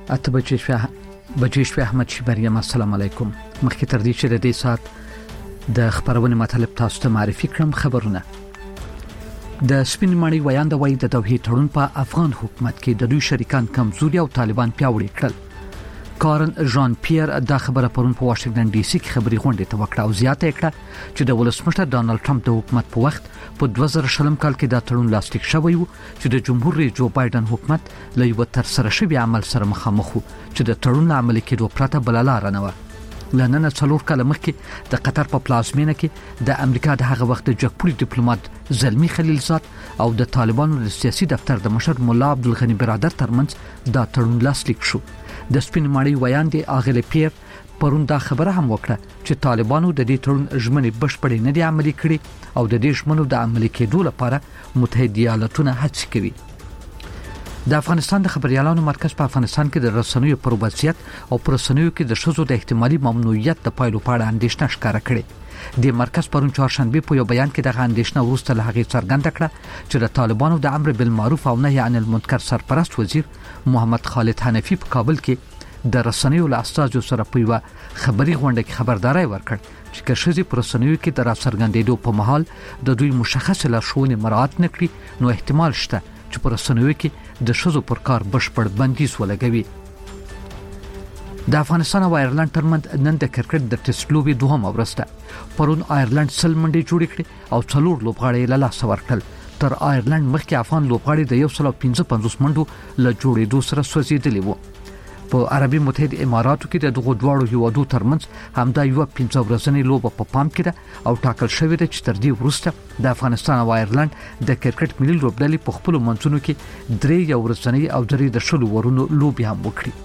اته بجې شوه احمد شبریم السلام علیکم. مخکې تر دې چې د دې سات د خبرونه مطلب تاسو ته معرفي کړم. خبرونه د سپین ماڼۍ ویاند وای د توحید تړون په افغان حکومت کې د دوی شریکان کمزوري او طالبان پیاوړي کړل. کارن ژان پیر دا خبره پرون په واشنگټن ډي سي کې خبري غونډه ته وکړه او زیاته کړه چې د ولسمشر ډانلډ ټرمپ د حکومت په وخت په 2020 کال کې دا تړون لاسلیک شوی و چې د جمهور رئیس جو بایدن حکومت له یو تر سره شوی عمل سره مخامخ و چې د تړون عملي کېدو پرته بل لار نه و. لنن څلور کال مخکې د قطر په پلازمینه کې د امریکا د هغه وخت جګپوري ډیپلوماټ زلمی خلیلزاد او د طالبانو د سیاسي دفتر د مشر مولا عبدالغنی برادر ترمنځ دا تړون لاسلیک شو. د سپین ماڼۍ ویاندې اغله پیر پرون دا خبره هم وکړه چې طالبانو د دې تړون ژمنې بشپړې نه دي عملي کړې او د دې ژمنو د عملي کېدو لپاره متحده ایالاتونه هڅې کوي. د افغانستان د خبريالانو مرکز په افغانستان کې د رسنیو پر وضعیت او پر رسنیو کې د شذو د احتمالي ممنوعیت د پایلو په اړه اندېښنه ښکاره کړې. د مرکز پرون چهارشنبه په یو بیان کې د اندېښنه ورسته له هغې څرګنده کړه چې د طالبانو د امر بالمعروف او نهي عن المنکر سرپرست وزیر محمد خالد حنفي په کابل کې د رسنیو له استازو سره په یو خبري غونډه کې خبرداري ورکړ چې کشزي پر رسنیو کې د راڅرګندېدو په محل د دوی مشخص لارښوونې مراعات نکړي نو احتمال شته چې پر رسنیو کې د شذو پر کار بشپړ بندیز ولګوي. د افغانستان او آیرلند ترمنځ نن د کرکټ د ټیسټ لوبې دوهمه ورځ ده. پرون آیرلند سل منډې جوړې کړې او څلور لوبغاړي له لاسه ورکړل. تر آیرلند مخکې افغان لوبغاړي د 155 منډو له جوړېدو سره سوځېدلي وو. په عربي متحده اماراتو کې د دغو دواړو هیوادو ترمنځ همدا یو 15 ورځنۍ لوبه په پام کې ده او ټاکل شوې ده چې تر دې وروسته د افغانستان او آیرلند د کرکټ ملي لوبډلې په خپل منځونو کې درې یو ورځنۍ او درې د شلو ورونو لوبي هم وکړي.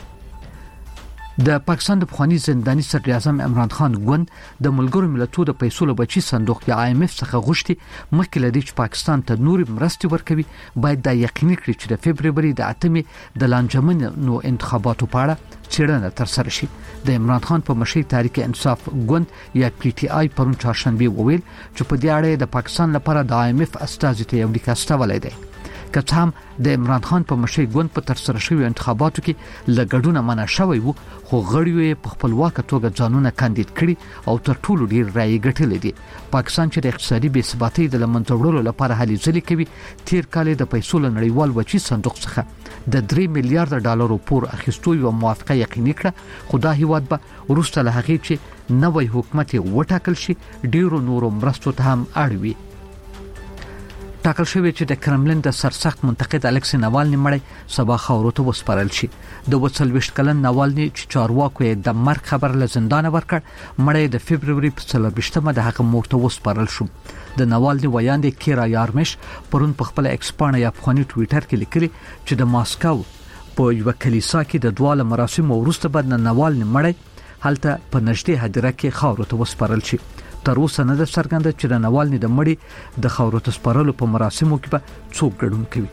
د پاکستان د پخوانی زنداني صدر اعظم عمران خان ګوند د ملګرو ملتونو د پیسو له بچي صندوق یا IMF څخه غوښتي مخکې لدی چې پاکستان ته نوري مرستې ورکوي باید دا یقیني کړي چې د فبرवरी د 8 د لانجمنو انتخاباتو په اړه څېړنه ترسره شي. د عمران خان په مشرۍ تحریک انصاف ګوند یا PTI پرون چهارشنبه وویل چې په دې اړه د پاکستان لپاره د IMF استازي ته یو لیک استولای دی. که څه هم د عمران خان په مشرۍ ګوند په ترسره شوی انتخاباتو کې لګډونه منع شوی وو خو غړیو په خپلواک توګه ځانونه کاندید کړي او تر ټولو ډیر رائے ګټلې دي. پاکستان چې د اقتصادي بې ثباتۍ د لمنځه وړلو لپاره هلې ځلې کوي تیر کال د پیسو له نړیوال بچي صندوق څخه د 3 میلیارډ ډالرو پور اخیستو یو موافقه یقیني کړه خو دا هیواد به وروسته له هغې چې نوی حکومت وټاکل شي ډیرو نورو مرستو ته هم اړوي. ټاکل شوی چې د کرملین د سرسخت منتقد الکسی ناوالني مړی سبا خاورو ته وسپارل شي. د 22 کلن ناوالني چې چارواکو د مرګ خبر له زندان ورکړ مړی د فبرवरी په 24مه د هغه مور ته وسپارل شو. د ناوالني ویاند کیرا یارمش پرون په خپل ایکسپانه یا افغاني ټوئیټر کې لیکلي چې د ماسکو په یو کلیسا کې د دواله مراسمو وروسته بعد ناوالني مړی هلته په نږدې هدیره کې خاورو ته وسپارل شي. تر اوسه نه ده څرګنده چې د ناوالني د مړي د خاورو ته سپارلو په مراسمو کې به څوک ګډون کوي.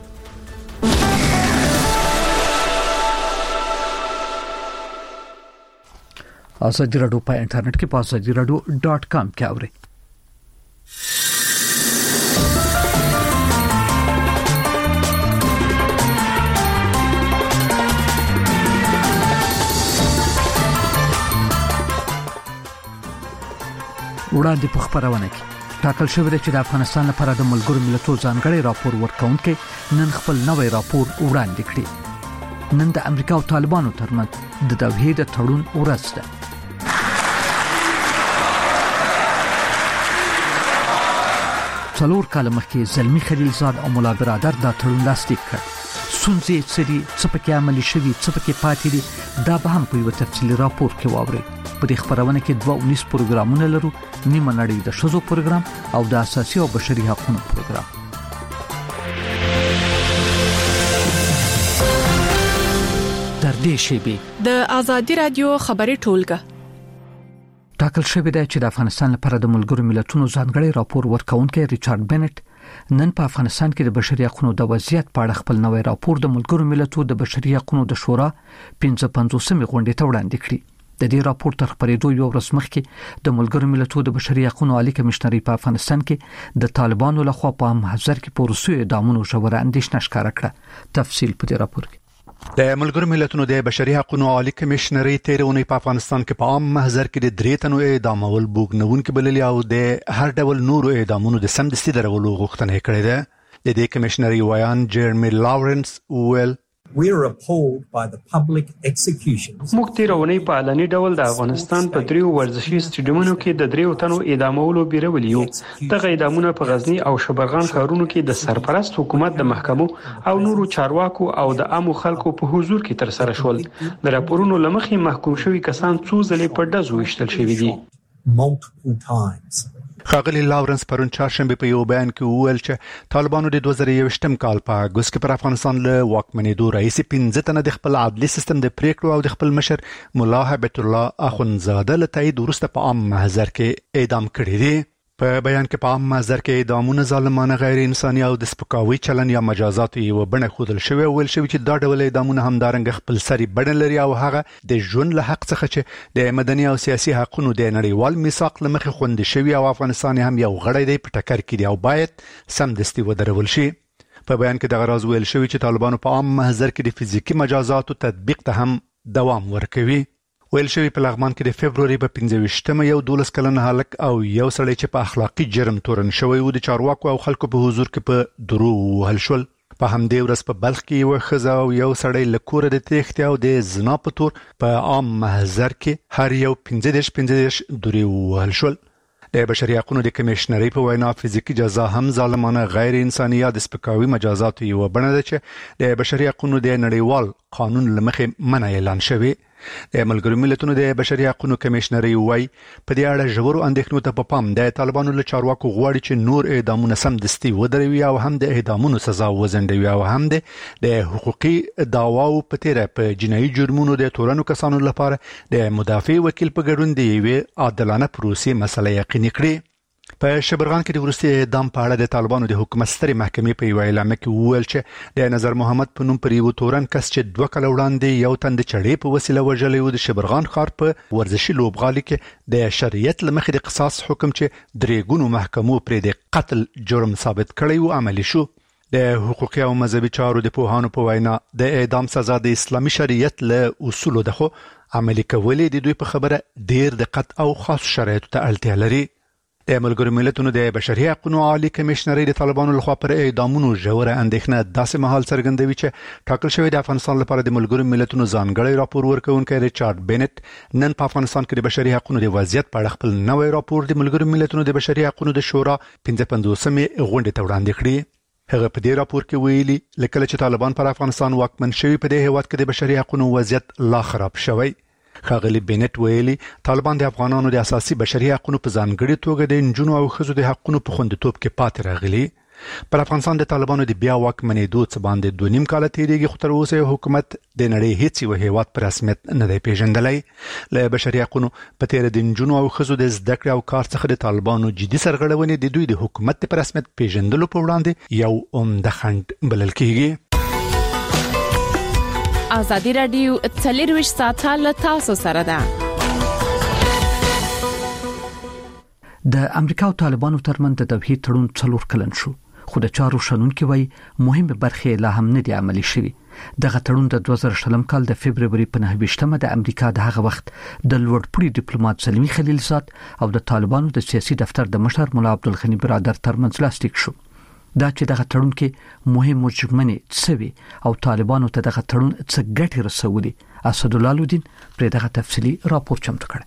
ازادي راډیو په انټرنیټ کې په azadieradio.com کې اورئ. وړاندې په خبرونه کې ټاکل شوی دی چې د افغانستان لپاره د ملګرو ملتونو ځانګړي راپور ورکونکي نن خپل نوې راپور وړاندې کړی. نن د امریکا او طالبانو ترمنځ د توحید تړون ورځ ده. څلور کال مخکې زلمی خلیلزاد او مولا برادر دا تړون لاسلیک کړ. ستونزې څه دي څه پکې عملي شوي څه پکې پاتې دي دا به هم په یو تفصیلي راپور کې واورئ. په دې خبرونه کې 219 پروګرامونه لرو، نیمه نړۍ د شذو پروګرام او د اساسي او بشري حقوقو پروګرام. تر دې شیبې د ازادي رادیو خبري ټولګه ټاکل شوی دی چې د افغانستان لپاره د ملګرو ملتونو ځانګړي راپور ورکونکي ریچارډ بنټ نن په افغانستان کې د بشري حقوقو د وضعیت په اړه خپل نوې راپور د ملګرو ملتونو د بشري حقوقو د شورا 55مې غونډې ته وړاندې کړی. د دې راپور تر خبرېدو یو ورځ مخکې د ملګرو ملتونو د بشري حقوقو عالی کمشنري په افغانستان کې د طالبانو لخوا په محضر کې پروسې دامونو ژوره اندېښنه ښکاره کړه. تفصیل په دې راپور کې د ملګرو ملتونو د بشري حقوقو عالی کمشنري تیرونی په افغانستان کې په عام محضر کې د 3 تنو اعدامول بوګنونکو بللی او د هر ډول نورو اعدامونو د سمدستي درولو غوښتنه کړې ده. د دې کمشنري ویان جيرمي لاورنس ویل We are appalled by the public executions. موږ تیرونی په علني ډول د افغانستان په 3 ورزشي سټیډیومونو کې د 3 تنو اعدامولو بیرولیو. دغه اعدامونه په غزنی او شبرغان ښارونو کې د سرپرست حکومت د محکمو او نورو چارواکو او د عامو خلکو په حضور کې تر سره شول. د راپورونو لمخې محکوم شوی کسان څو ځلې په ډزو وشتل شوي دي. Multiple times. ښاغلي لاورنس پرون چهارشنبه په یو بیان کې وویل چې طالبانو د 2021م کال په اګوست کې پر افغانستان له واکمنېدو راهیسې 15 تنه د خپل عدلي سیستم د پریکړو او د خپل مشر مولا هیبت الله اخونزاده له تایید وروسته په عام محضر کې اعدام کړي دي. په بیان کې په عام محضر کې اعدامونه ظالمانه غیر انساني او د سپکاوي چلن یا مجازات یو بڼه خودل شوی او ویل شوی چې دا ډول اعدامونه همدارنګ خپل سری بڼه لري او هغه د ژوند له حق څخه چې د مدني او سیاسي حقوقو د نړیوال میثاق لمخې خوندي شوی او افغانستان هم یو غړی دی په ټکر کې دی او باید سمدستي ودرول شي. په بیان کې د غراز ویل شوی چې طالبانو په عام محضر کې د فزیکی مجازاتو تطبیق ته هم دوام ورکوي. ویل شوی په لغمان کې د فبروري په 15مه یو 12 کلن هلک او یو سړی چې په اخلاقی جرم تورن شوی و د چارواکو او خلکو په حضور کې په درو وهل شول. په همدې ورځ په بلخ کې یو ښځه او یو سړی له کوره د تېښتې او د زنا په تور په عام محضر کې هر یو 15 درې وهل شول. د بشري حقوقو د کمشنري په وینا فزیکی جزا هم ظالمانه غیر انساني یا د سپکاوي مجازات یو بڼه ده چې د بشري حقوقو د نړیوال قانون لمخې منع اعلان شوی. د ملګرو ملتونو د بشري حقوقو کمشنري وایي په دې اړه ژورو اندېښنو ته په پام د طالبانو له چارواکو غواړي چې نور اعدامونه سمدستي ودروي او هم د اعدامونو سزا وزندوي او هم د حقوقي دعواو په تیره په جنایي جرمونو د تورنو کسانو لپاره د مدافع وکیل په ګډون دی یوې عادلانه پروسې مسله یقیني کړي. په شبرغان کې د وروستي اعدام په اړه د طالبانو د حکومت سترې محکمې په یو اعلامیه کې وویل چې د نظر محمد په نوم پر یو تورن کس چې 2 کال وړاندې یو تن د چړې په وسیله وژلی و د شبرغان ښار په ورزشي لوبغالي کې د شریعت له مخې د قصاص حکم چې 3 ګونو محکمو پرې د قتل جرم ثابت کړی و عملي شو. د حقوقي او مذهبي چارو د پوهانو په وینا د اعدام سزا د اسلامي شریعت له اصولو ده خو عملي کول د دوی په خبره ډیر دقت او خاص شرایطو ته اړتیا لري. د ملګرو ملتونو د بشري حقوقو عالی کمشنري د طالبانو لخوا پر اعدامونو ژوره اندېښنه داسې مهال څرګندوي چې ټاکل شوی د افغانستان لپاره د ملګرو ملتونو ځانګړی راپور ورکوونکی ریچارډ بینټ نن په افغانستان کې د بشري حقوقو د وضعیت په اړه خپل نوی راپور د ملګرو ملتونو د بشري حقوقو د شورا 55مې غونډې ته وړاندې کړی. هغه په دې راپور کې ویلي لکه چې طالبان پر افغانستان واکمن شوی په دې هیواد کې د بشري حقوقو وضعیت لا خراب شوی. ښاغلي بینټ ویلي طالبان د افغانانو د اساسي بشري حقوقو په ځانګړي توګه د نجونو او ښځو د حقوقو په خوندیتوب کې پاتې راغلي. پر افغانستان د طالبانو د بیا واکمنېدو څخه باندې 2.5 کال تیریږي خو تر اوسه حکومت د نړۍ هیڅ یو هیواد پر رسمیت نه دی پیژندلی. له بشري حقوقو په تیر د نجونو او ښځو د زده کړې او کار څخه د طالبانو جدي سرغړونې د دوی د حکومت پر رسمیت پیژندلو په وړاندې یو عمده خنډ بلل کیږي. ازادي رادیو 24 ساعته له تاسو سره ده. د امریکا او طالبانو ترمنځ د توحید تړون 4 کلن شو خو د چارو شنونکو وایي مهمه برخه لا هم نه دی عملي شوی. دغه تړون د 2020 کال د فبرवरी په 9مه د امریکا د هغه وخت د لوړپوړي ډیپلوماټ سلمی خلیلزاد او د طالبانو د سیاسي دفتر د مشر مولا عبدالغنی برادر ترمنځ لاسلیک شو. دا چې دغه تړون کې مهم مجمنې څوي او طالبانو ته دغه تړون څه ګټه رسولي. اسد الله الدین پر دغه تفصيلي راپور چمتو کړ.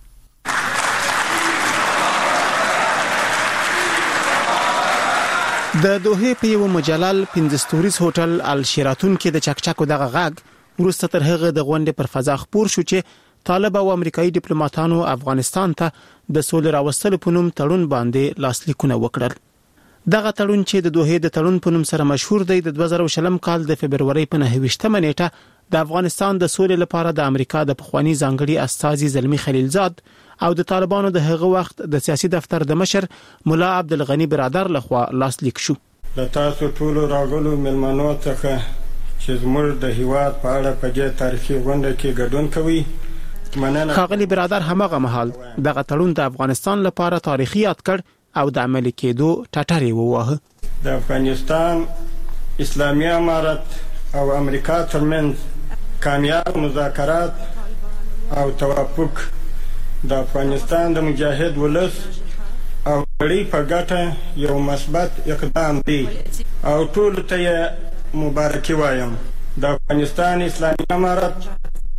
د دوحه په یو مجلل 15 ستوریز هوټل الشيراتون کې د چکچکو دغه غاګ ورسته تر هغه د غونډې پر فضا خبر شو چې طالب او امریکایي ډیپلوماټانو افغانستان ته د سولې راوستلو په نوم تړون باندې لاسلیکونه وکړل. دغه تړون چې د دوحه د تړون په نوم سره مشهور دی د 2020 کال د فبرवरी په 9مه نیټه د افغانستان د سولې لپاره د امریکا د پخوانی ځانګړي استازي زلمی خلیلزاد او د طالبانو د هغه وخت د سیاسي دفتر د مشر مولا عبدالغنی برادر لخوا لاسلیک شو. د تاسو ټول راغلو ملمنو څخه چې زموږ د هیواد په اړه په دې تاریخي غونډه کې ګډون کوي مننه. ښاغلي برادر همغه مهال دغه تړون د افغانستان لپاره تاریخي یاد کړ او د عملي کېدو ټټري ووهه. د افغانستان اسلامي امارت او امریکا ترمنځ کامیاب مذاکرات او توافق د افغانستان د مجاهد ولس او نړۍ په ګټه یو مثبت اقدام دی او ټول ته مبارکي وایم. د افغانستان اسلامي امارت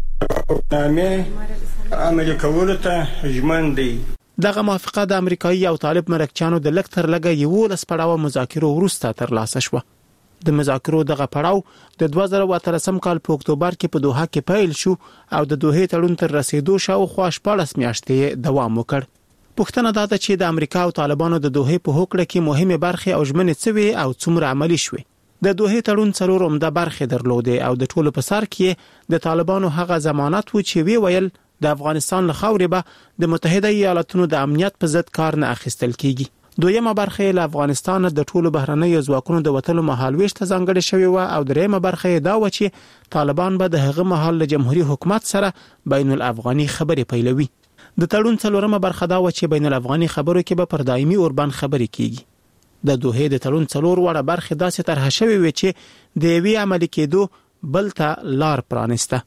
نامې عملي کولو ته ژمن دی. دغه موافقه د امریکایي او طالب مرکچیانو د لک تر لګه 11 پړاو مذاکرو وروسته ترلاسه شوه. د مذاکرو دغه پړاو د 2013 کال په اکتوبر کې په دوحه کې پیل شو او د دوحې تړون تر رسیدو شاوخوا 14 میاشتې دوام وکړ. پوښتنه دا ده چې د امریکا او طالبانو د دوحې په هوکړه کې مهمه برخه او ژمنې څه وي او څومره عملی شوه. د دوحې تړون څلور عمده برخې درلودې او د ټولو په سر کې د طالبانو هغه ضمانت و چې وی ویل د افغانستان له خاورې به د متحده ایالاتونو د امنیت په ضد کار نه اخیستل کیږي. دویمه برخه له افغانستان د ټولو بهرنۍ ځواکونو د وټلو مهالويش ته ځانګړې شوې و او دریمه برخه دا و چې طالبان به د هغه مهال له جمهوریت حکومت سره بین الافغاني خبرې پیلوي. د تړون څلورمه برخه دا و چې بین الافغاني خبرو کې به پر دایمي اوربان خبرې کیږي. د دوحې د تړون څلور وړه برخه داسې طرح شوې و چې د وی عملي کېدو بل ته لار پرانسته.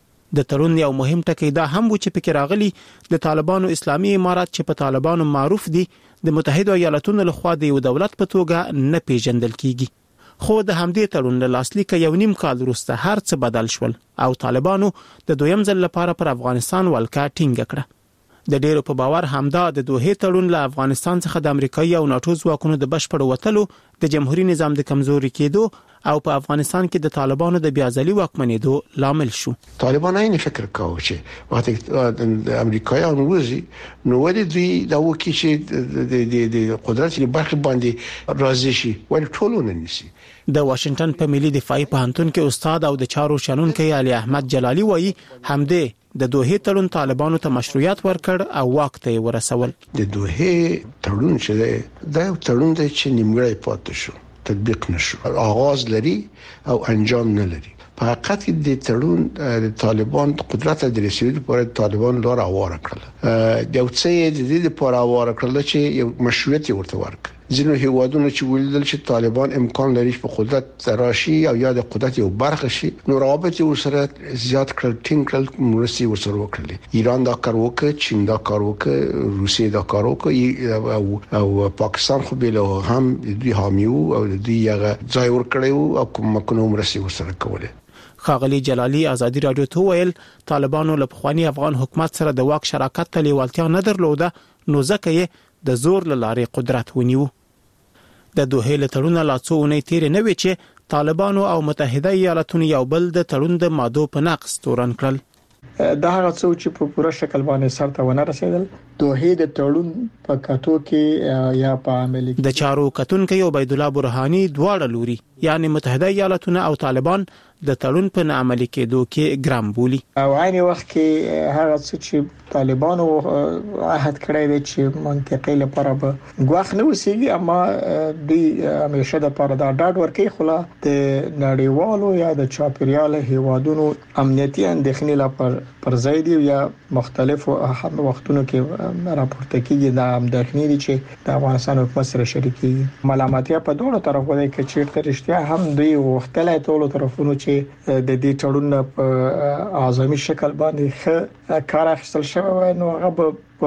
د تړون یو مهم ټکی دا هم و چې پکې راغلي د طالبانو اسلامي امارات چې په طالبانو معروف دي د متحده ایالاتونو لخوا د یو دولت په توګه نه پیژندل کیږي. خو د همدې تړون له لاسلیک یو نیم کال وروسته هر څه بدل شول او طالبانو د دویم ځل لپاره پر افغانستان ولکه ټینګ کړه. د ډیرو په باور همدا د دوحې تړون له افغانستان څخه د امریکایي او ناتو ځواکونو د بشپړ وټلو د جمهوریت نظام د کمزوري کېدو او په افغانستان کې د طالبانو د بیازلي واکمنېدو لامل شو. طالبان این فکر کاوه چې وقتی د امریکایانو وزي نو ولې دوی دا وکی چې د قدرت په برخه باندې راضي شي ول ټولونه نشي. د واشنگټن په ملي دفاعي پوهنتون کې استاد او د چارو شنونکي علي احمد جلالي وایي همدې د دوحې تړون طالبانو ته مشروعیت ورکړ او واک ته ورسول. د دوحې تړون چې دا تړون دی چې نیمګړی پاتې شو تطبیق نشو آغاز لري او انجام نه لري. په حقیقت کې د تړون د طالبان قدرت د رسیدو لپاره طالبان لار اواره کړل. د یو څه د دې لپاره اواره کړل چې یو مشروعیت ورته ورکړي. ځینو هیوادونو چې ولیدل چې طالبان امکان لري په قدرت راشي او یا د قدرت یو برخه شي نو رابط ورسره زیات کړل ټینګ کړل مرسي ورسره وکړي. ایران دا کار وکړ، چین دا کار وکړ، روسیه دا کار وکړ او پاکستان خو به له هم دوی حامیو او دوی هغه ځای ورکړیو او کومه مرسي ورسره کوله. خاغلی جلالی ازادي رادیو ته ویل طالبانو له پخوانی افغان حکومت سره د واک شراکت ته لیوالتیا نه درلوده نو ځکه یې د زور لارې قدرت ونیو. د دوحې له تړون لا څو اونۍ تیر نه وی چې طالبانو او متحده ایالاتونو یو بل د تړون د مادو په نقص تورن کړل. دا هغه څه چې په پوره شکل باندې سرته ونه رسیدل. دوحې د تړون په کاتو کې یا په عملي د چارو کتونکو عبید الله برهانی دواړه لوري یعنی متحده ایالاتونه او طالبان د تړون په نعملي کېدو کې ګرام بولی. او عین وخت کې هغه څه چې طالبانو عهد کړی دی چې منطقې لپاره به غواخ نه وسیږي اما دوی همیشه د لپاره دا ډاډ ورکړي خو د نړیوالو یا د چاپیریال هیوادونو امنیتي اندېښنې لپاره پر ځای دی یا مختلفو وختونو کې راپورته کیږي د اندېښنې دي چې د افغانستان حکومت سره شریکي ملامتیا په دوه طرفو دی کې چې رښتیا هم دوی وختلای ټول طرفونو چې د دې تړون په اعظمي شکل باندې ښه کار اخیستل شوی نو هغه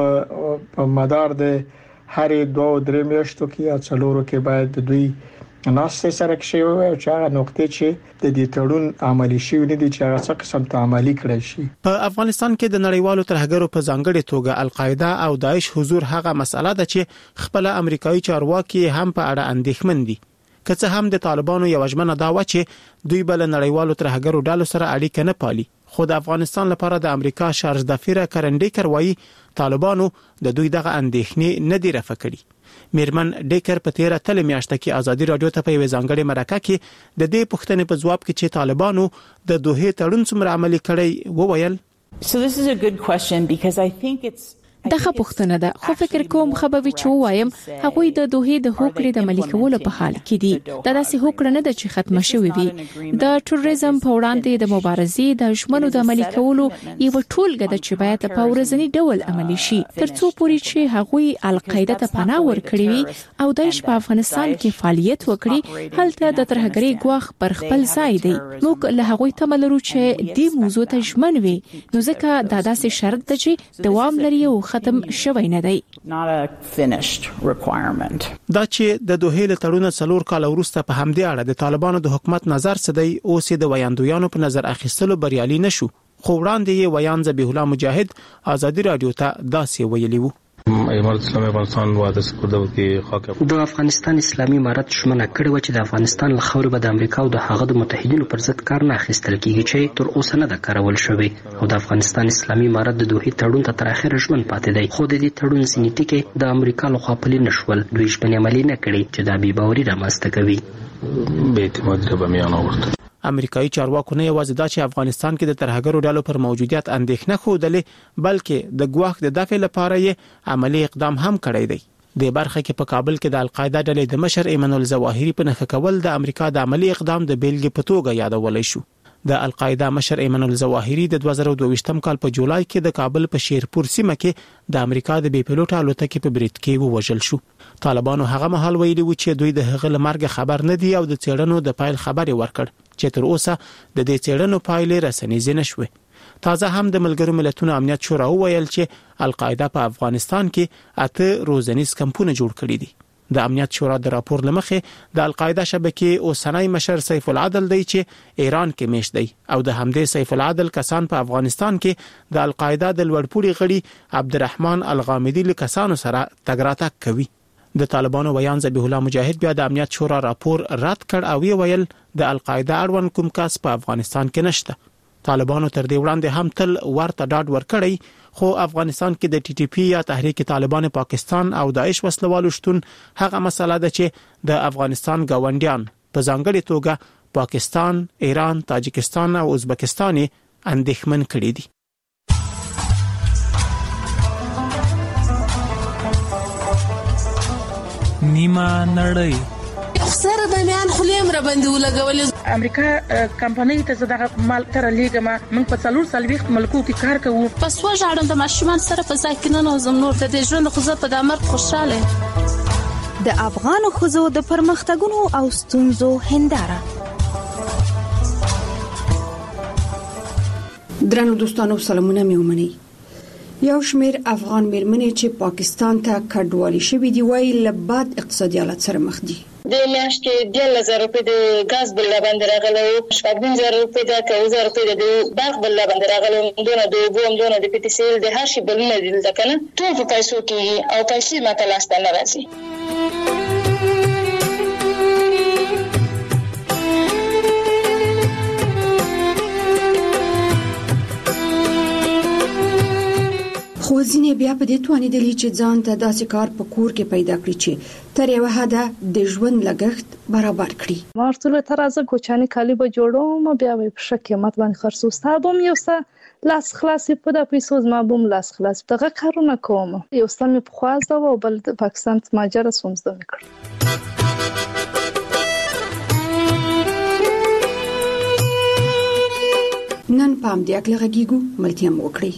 په مدار د هرې 2-3 میاشتو کې یا څلورو کې باید د دوی ناسته سره کې شوی او چې هغه نقطې چې د دې تړون عملی شوی نه دي چې هغه څه قسم ته عملی کړی شي. په افغانستان کې د نړیوالو ترهګرو په ځانګړي توګه القاعده او داعش حضور هغه مسله ده چې خپل امریکایي چارواکي هم په اړه اندېښمن دي. که څه هم د طالبانو یو ژمنه دا و چې دوی بل نړیوالو ترهګرو ډلو سره اړیکه نه پالي خو د افغانستان لپاره د امریکا شارج دفیره کرنډیکر وایي طالبانو د دوی دغه اندېښنې نه دی رفع کړي. میرمن ډیکر په 13 میاشته کې ازادي رادیو ته په ځانګړي مرکه کې د دې پوښتنې په جواب کې چې طالبانو د دوحې تړون څومره عملي کړی وویل. So this is a good question because I think دغه پوښتنه ده، خو فکر کوم خبروي چې وایم هغوی د دوه د هوکړې د عملي کولو په حال کې دي. دا داسې هوکړه نه ده چې ختمه شوې وي. د ټوریزم په وړاندې د مبارزې د ژمنو د عملي کولو یو ټولګه ده چې باید په ورځنی ډول عملي شي ترڅو پورې چې هغوی القاعده ته پناه ورکړي وي او داعش په افغانستان کې فعالیت وکړي. هلته د ترهګرۍ ګواښ پر خپل ځای دی. موږ له هغوی تمه لرو چې دې موضوع ته ژمن وي، نو ځکه دا داسې شرط ده چې دوام لري او ختم شوی نه دی. دا چې د دوه له تړون 4 کال وروسته په همدې اړه د طالبانو د حکومت نظر څه دی اوس د ویاندویانو په نظر اخیستلو بریالي نشو. خو وړاندې یې ویان ذبیح الله مجاهد ازادي رادیو ته داسې ویلي وو. د افغانستان اسلامي امارت شمنه کړې و چې د افغانستان له خاورې به د امریکا او د هغه د متحدینو پر ضد کار نه اخیستل کیږي چې تر اوسه نه د کارول شوی او د افغانستان اسلامي امارت د دوه تړون ته تر اخره ژمن پاتې دی. خو د دې تړون ځینې ټکي د امریکا لخوا پلي نشول. دوی ژمنې عملي نه کړې چې د بې باوري رامنځته کوي. امریکایي چارواکو نه یوازې دا چې افغانستان کې د ترهګرو ډلو پر موجودیت اندېښنه خوده، بلکې د ګواښ د دفع لپاره یې عملی اقدام هم کړی دی. د برخه کې په کابل کې د القاعده ډلې د مشر ایمن الظواهری په نخښه کول د امریکا د عملی اقدام د بیلګې په توګه یادولای شو. د القاعده مشر ایمن الظواهری د 2022 کال په جولای کې د کابل په شیرپور سیمه کې د امریکا د بي پيلوټ الوتکې په برید کې ووژل شو. طالبانو هغه مهال ویلي و چې دوی د هغه لمرګ خبر نه دی او د چېړنو د پایل خبري ورکړ چې تر اوسه د دې چېړنو پایلې رسنیز نه شوې. تازه هم د ملګرو ملتونو امنیت شورا ویل چې القاعده په افغانستان کې 8 روزنیز کمپونه جوړ کړي دي. د امنیت شورا د راپور لمخې د القاعده شبکې اوسنۍ مشر سیف العدل دی چې ایران کې میشت دی او د همدې سیف العدل کسان په افغانستان کې د القاعده د لوړپوړي غړي عبدالرحمن الغامدي له کسانو سره تګراتک کوي. د طالبانو ویان ذبیح الله مجاهد بیا د امنیت شورا راپور رد کړ او ویل د القاعده اړوند کوم کس په افغانستان کې نشته. طالبانو تر دې وړاندې هم تل ورته ډاډ ورکړی، خو افغانستان کې د ټي ټي پی یا تحریک طالبان پاکستان او داعش وسلوالو شتون هغه مسله ده چې د افغانستان گاونډیان په ځانګړي توګه پاکستان، ایران، تاجکستان او ازبکستان اندېښمن کړي دي. نیمه نړۍ سره د میان خلیم را باندې ولګولې. امریکا کمپنۍ ته زداغه مال تر لیګه ما من په 4 ملکو کې کار کوو. پس وژاړم د ماشومان سره په ځای کې نه نوزم نور ته د ژوند خو زه په دامر خوشاله. د افغان خزو د پرمختګونو او ستونزو هنداره. درنو دوستانو سلامونه مې ومنئ. یو شمیر افغان میرمنې چې پاکستان ته کډوالي شوې دي وایي له بد اقتصادي حالت سره مخ دي. د میاشتې 10000 روپۍ د غاز بل باندې راغلو، 15000 روپۍ د 1000 روپۍ د باغ بل باندې راغلو، دونه د بوم دونه د پټ سیل د هر شي بل نه دي ځکه نه ټول په پیسو کې او پیسې ماته لاس ته راځي. خو ځینې بیا په دې توانیدلی چې ځان ته داسې کار په کور کې پیدا کړي چې تر یو حده د ژوند لګښت برابر کړي. مارتوله تر ازه کوچاني کالی به جوړوم بیا به په شک قیمت باندې خرڅوم ستابم یو څه لاس خلاص په د پیسو زما بوم لاس خلاص دغه کارونه کوم. یو څه مې په خوازه او بل د پاکستان ماجر سومزده وکړ. نن پام دې اکل غږیګو ملتيام وکړي.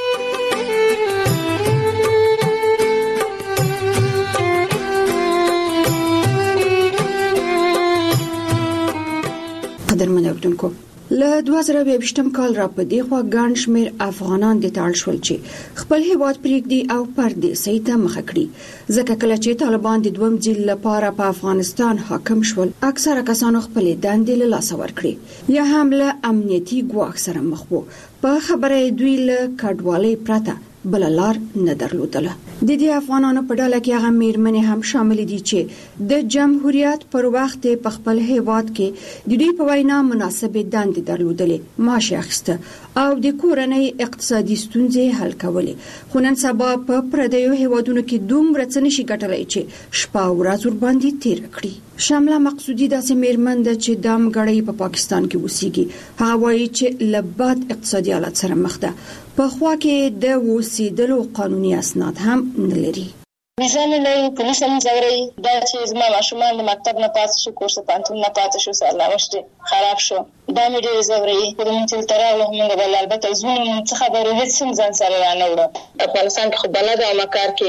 قدرمن اوردونکو له 2022 کال را په دی خوا ګڼ شمېر افغانان د تاړ شول چې خپل هیواد پرېږدي او پردیسۍ ته مخه کړي. ځکه کله چې طالبان د دویم ځل لپاره په افغانستان حاکم شول اکثره کسانو خپل دندې له لاسه ورکړي یا هم له امنیتي ګواښ سره مخ وو. په خبره دوی له کډوالۍ پرته بل لار نه درلودله. د دې افغانانو په ډله کې هغه میرمنې هم شامل دي چې د جمهوریت پر وخت په خپل هیواد کې د دوی په وینا مناسبې دندې درلودلې، معاش اخیسته او د کورنۍ اقتصادي ستونزې حل کولې، خو نن سبا په پردیو هیوادونو کې دومره څه نشي ګټلی چې شپه او ورځ ورباندې تېره کړي. شامله مقصودی داسې میرمن ده چې د مګړۍ په پاکستان کې اوسېږي. هغه وایي چې له بد اقتصادي حالت سره مخ ده، په خوا کې د اوسېدلو قانوني اسناد هم نه لري. ویزا نه لري، پولیس هم ځوري. دا چې زما ماشومان د مکتب نه پاتې شو، کورس پانتون نه پاتې شو، سرنوشت خراب شو، دا مې ډېر ځوري. خو د مونږ تل راغلو موږ بل البته زموږ څه خبرو هیڅ هم ځان سره رانه وړه. افغانستان کې خو بلد او مکار کې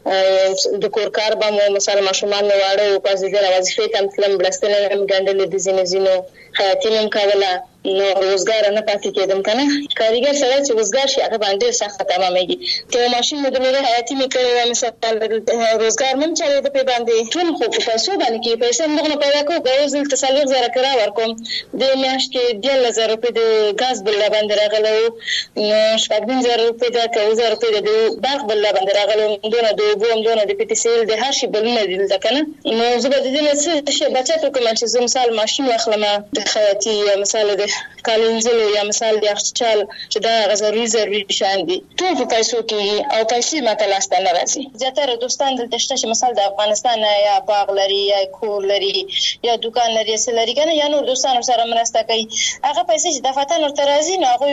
د کور کار به مو مثلا ماشومان نه واړه او پازې د وظیفې تم تلم بلستنه هم ګندلې د زینو حیاتي هم کوله، نو روزګار نه پاتې کېدم کنه. کاریګر سره چې روزګار شي هغه باندې سخت تمامېږي. ته ماشین مو د لري حیاتي مې کړو مثلا روزګار مم چلے د په باندې ټول خو په پیسو باندې کې پیسې موږ نه پیدا کوو. غوښتل تسلیغ زره کرا ورکوم د میاشت کې 10000 روپۍ د غاز بل باندې راغلو، نو 15000 روپۍ د 2000 روپۍ د باغ بل باندې راغلو، دونه د بوم دونه د پټیسیل د هر شي بل نه دي کنه. نو زه به د دې څه شي بچا کوم چې زه مثال ماشین واخلم د حیاتي مثال د کالنزلو یا مثال د اخچال چې دا ضروري شان دي ټول په پیسو کې او پیسې ماته لاسته نه راځي. زیاتره دوستان دلته شته چې مثال د افغانستان یا باغ لري یا کور لري یا دکان لري سلري کنه یا نور دوستانو سره مرسته کوي. هغه پیسې چې د فتن ورته راځي نو هغه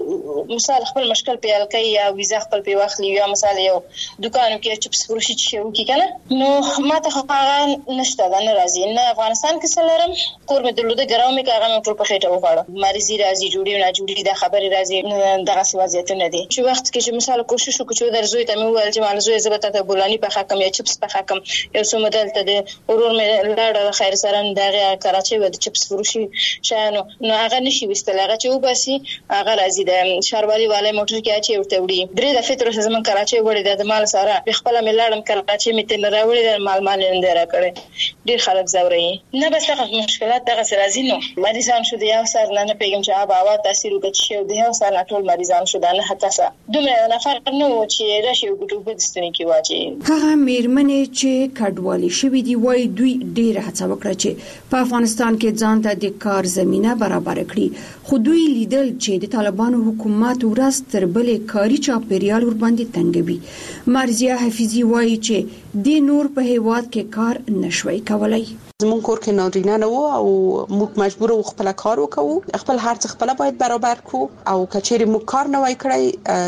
مثال خپل مشکل پیل کوي یا ویزا خپل په واخلي یا مثال یو دکان کې چپس فروشي شي وکي کنه. نو ماته هغه نشته دا نه راځي. نه افغانستان کې سلرم کور مې درلوده ګراو مې هغه مې ټول په خېټه وغواړم. مریضي راځي جوړي نه جوړي د خبرې راځي دغه وضعیت نه دي. چې وخت کې چې مثال کوشش وکړو در زوی ته مې وویل چې مال زوی زبته ته بولانی په حکم یا چپس په حکم یو څو مدل ته د ورور مې لاړ خیر سره دغه کراچي و د چپس فروشي شانو نو هغه نشي وستل هغه چې وباسي هغه راځي د شاروالي والے موټر کې اچي ورته وړي درې د فطر زمون کراچي وړي د مال سره خپل مې لاړم کراچي مې تل راوړي د مال نه راکړي. ډیر خلک زوري نه بس هغه مشکلات دغه راځي. نو مریضان شو د یو سر نه پیغام چې آب هوا تاثیر وکړي د یو سر ټول مریضان شو د نه حتی دومره نفر نو چې راشي وګټو په دستنی کې واچي. هغه میرمنې چې کډوالي شوې دي وای دوی ډیره هڅه وکړه چې په افغانستان کې ځان ته د کار زمينه برابر کړي، خو دوی لیدل چې د طالبانو حکومت ورځ تر بلې کاري چاپیریال ور باندې تنګوي. مرزیه حفیظي وایي چې د نور په هیواد کې کار نشوي کولای. زمون کور کې نارینه نه وو او موږ مجبور وو خپل کار وکړو، خپل هر څه خپل باید برابر کو او کچېری موږ کار نه وای کړی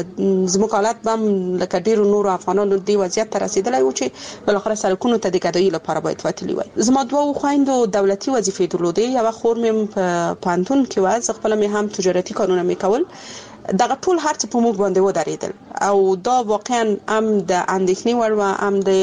زموږ حالت بم لکه ډیرو نور افغانانو دی وضعیت تر رسیدلی و چې بل اخر سرکونو ته د ګډوي لپاره باید وتلی وای. زما دوه خويندو دولتي وظیفې درلودې، یو خور مې په پانتون کې و، خپل مې هم تجارتي کارونه مې کول. دغه ټول هر څه په موږ باندې ودرېدل او دا واقعا هم د اندېښنې وړ و، هم د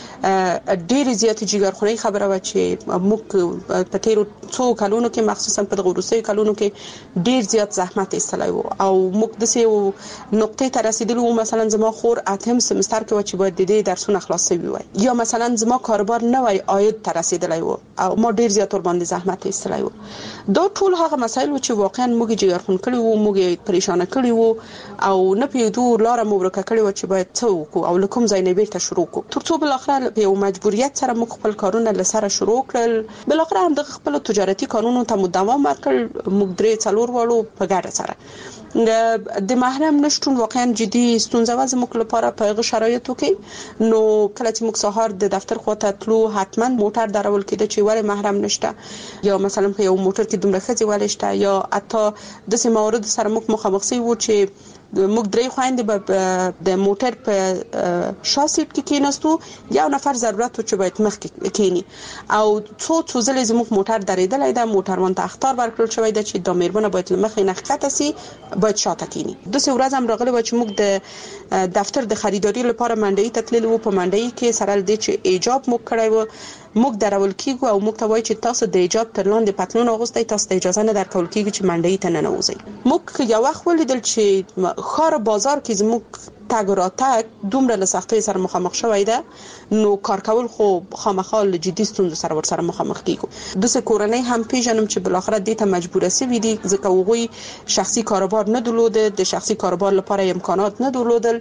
ډېر زیات جګرخونی خبره و چې موږ په تیرو څو کلونو کې مخصوصا په غوروسي کلونو کې ډېر زیات زحمت ایستلای وو او موږ د سیو نقطې ته رسیدلو. مثلا زما خور اتم سمستر کې و چې باید د دې درسونه خلاص شوي وای، یا مثلا زما کاروبار نه وای عاید ته رسیدلای وو او ما ډېر زیات ور باندې زحمت ایستلای وو. دا ټول هغه مسایل چې واقعا موږ جګرخون کړی وو، موږ پریشان کړی وو او نه پیډو لار مو ورکه کړی و چې باید څه وکړو او لکم ځای نه بیرته شروع کو. ترڅو بل اخر په یو مجبوریت سره موږ خپل کارونه لسره شروع کړل. بل اخر هم د خپل تجارتي کارونو ته دوام ورکړ. موږ درې څلور وړو په ګډه سره د محرم نشټون واقعا جدي ستونزه و زموږ لپاره په هغه شرایطو کې. نو کله چې موږ سهار د دفتر خواته تلو حتما موټر درول کېده چې ور محرم نشته، یا مثلا په یو موټر کې دومره خځې ولشته، یا حتی د سیماورد سره موږ مخامخ سي وو چې موږ درې خويندې د موټر په شاسیټ کې کېناستو، یو نفر ضرورت و چې باید مخ کې کېنی او څو ځلې زموږ موټر درېدلای دا موټروان ته اختار ورکړل شوی دی چې د میرمنه باید مخ نه ښکته سي، باید شاته کېنی. د څو ورځې هم راغلی و چې موږ د دفتر د خریداري لپاره منډي ته تللو. په منډي کې سره د چې ایجاب موږ کړی و، موږ درول کیږو او موږ ته وایي چې تاسو د ایجاب تر لاندې پتلون اغوستئ، تاسو ته اجازه نه درکول کیږي چې منډي ته نه نوځئ. موږ یو وخت ولیدل چې خار بازار کې زموږ تګ راتګ دومره له سختۍ سره مخامخ شوی ده، نو کار کول خو خامخا له جدي ستونزو سره ورسره مخامخ کیږو. د څه کورنۍ هم پیژنم چې بل اخر دې ته مجبور شوي دي ځکه هغوی شخصي کاروبار نه درلوده، د شخصي کاروبار لپاره امکانات نه درلودل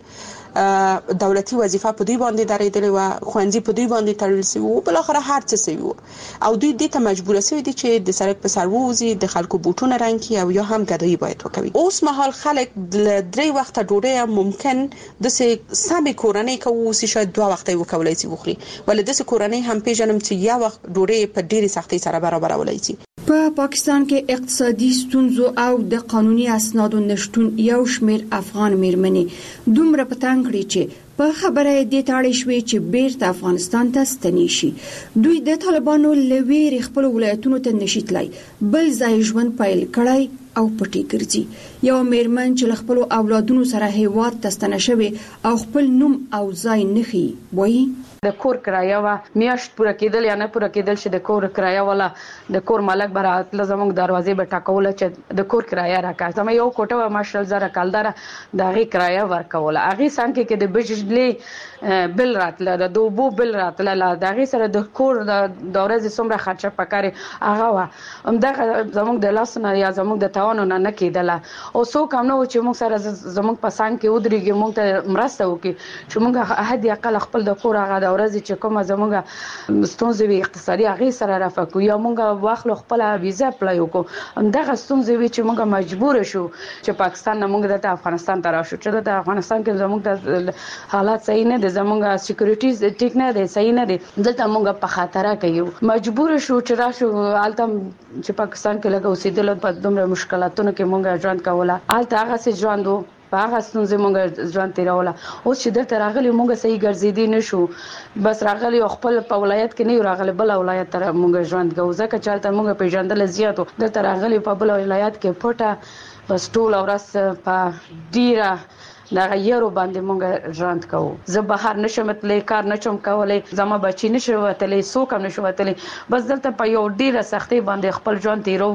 دولتي وظیفه په دوی باندې درېدلې و، خوندې په دوی باندې تړل شوی و، بل اخر هر څه شوی او دوی دې ته مجبور شوی دي چې د سړک په سر ووزي، د خلکو بوټونه رنګ کړي او یا هم ګدایي باید وکوي. اوس مهال خلک د 3 وخته ډوډۍ ممکن د سمې کورنۍ کوي شاید 2 وخته وکولای شي وخوري، ولې د کورنۍ هم پیژنم چې یا وخت ډوډۍ په ډېری سختۍ سره برابرولای شي. په پاکستان کې اقتصادي ستونزو او د قانوني اسنادو نشټون یو شمېر افغان میرمنې دومره پتنګ کړي چې په خبره دې تاړې شوې چې بیرته افغانستان ته ستنې شي. دوی د طالبانو لوی خپل ولایتونو ته نشي تلای، بل ځای ژوند پیل کړای او پټي ګرځي. یو میرمن چې خپل اولادونو سره هیواد ته ستنه شوی او خپل نوم او ځای نخي وایي د کور کرایه وا میاشت پوره کېدل یا نه پوره کېدل چې د کور کرایه ولا د کور مالک برات لزموږ دروازې به ټاکول چې د کور کرایه راکړه. زما یو کوټه و ماشل زره کالدار د غي کرایه ورکول، اغه څنګه کې د بجلی بل راتله، د دوبو بل راتله، د غي سره د کور د ورځې څومره خرچه پکاري هغه وا همدغه زموږ د لاسونه یا زموږ د توانو نه کېدله. او څوک هم نو چې موږ سره زموږ پسند کې ودرېږي موږ ته مرسته وکړي چې موږ احد یقل خپل د کور هغه ورځ چې کومه زموږه ستونزې اقتصادي هغه سره رافقو یا موږ واخلو خپل ویزا اپلای وکړو، همدغه ستونزې چې موږ مجبور شو چې پاکستان نه موږ د افغانستان ته راشو، چې د افغانستان کې زموږ د حالات صحیح نه دي، زموږ سکیورټي ټیک نه دي، صحیح نه دي، دلته موږ په خطر کې یو، مجبور شو چې راشو الته چې پاکستان کې لګو سیدل په دومره مشکلاتونو کې موږ ژوند کوله، الته هغه څه ژوندو په هغه ستونزې موږ ژوند تیروله. اوس چې دلته راغلي موږ صحیح ګرځېدي نشو، بس راغلي خپل په ولایت کې نه راغلي بل ولایت ته موږ ژوند کوو، ځکه چې هلته موږ پیژندل زیاتو، دلته راغلي په بل ولایت کې پټه بس ټول ورځ په ډیره دا غیرو باندې مونږ ژوند کوو. زه بهر نشم تللی، کار نشم کولای، زما بچی نشو وتلی، څوک هم نشو وتلی، بس دلته په یو ډیره سختي باندې خپل ژوند تیرو.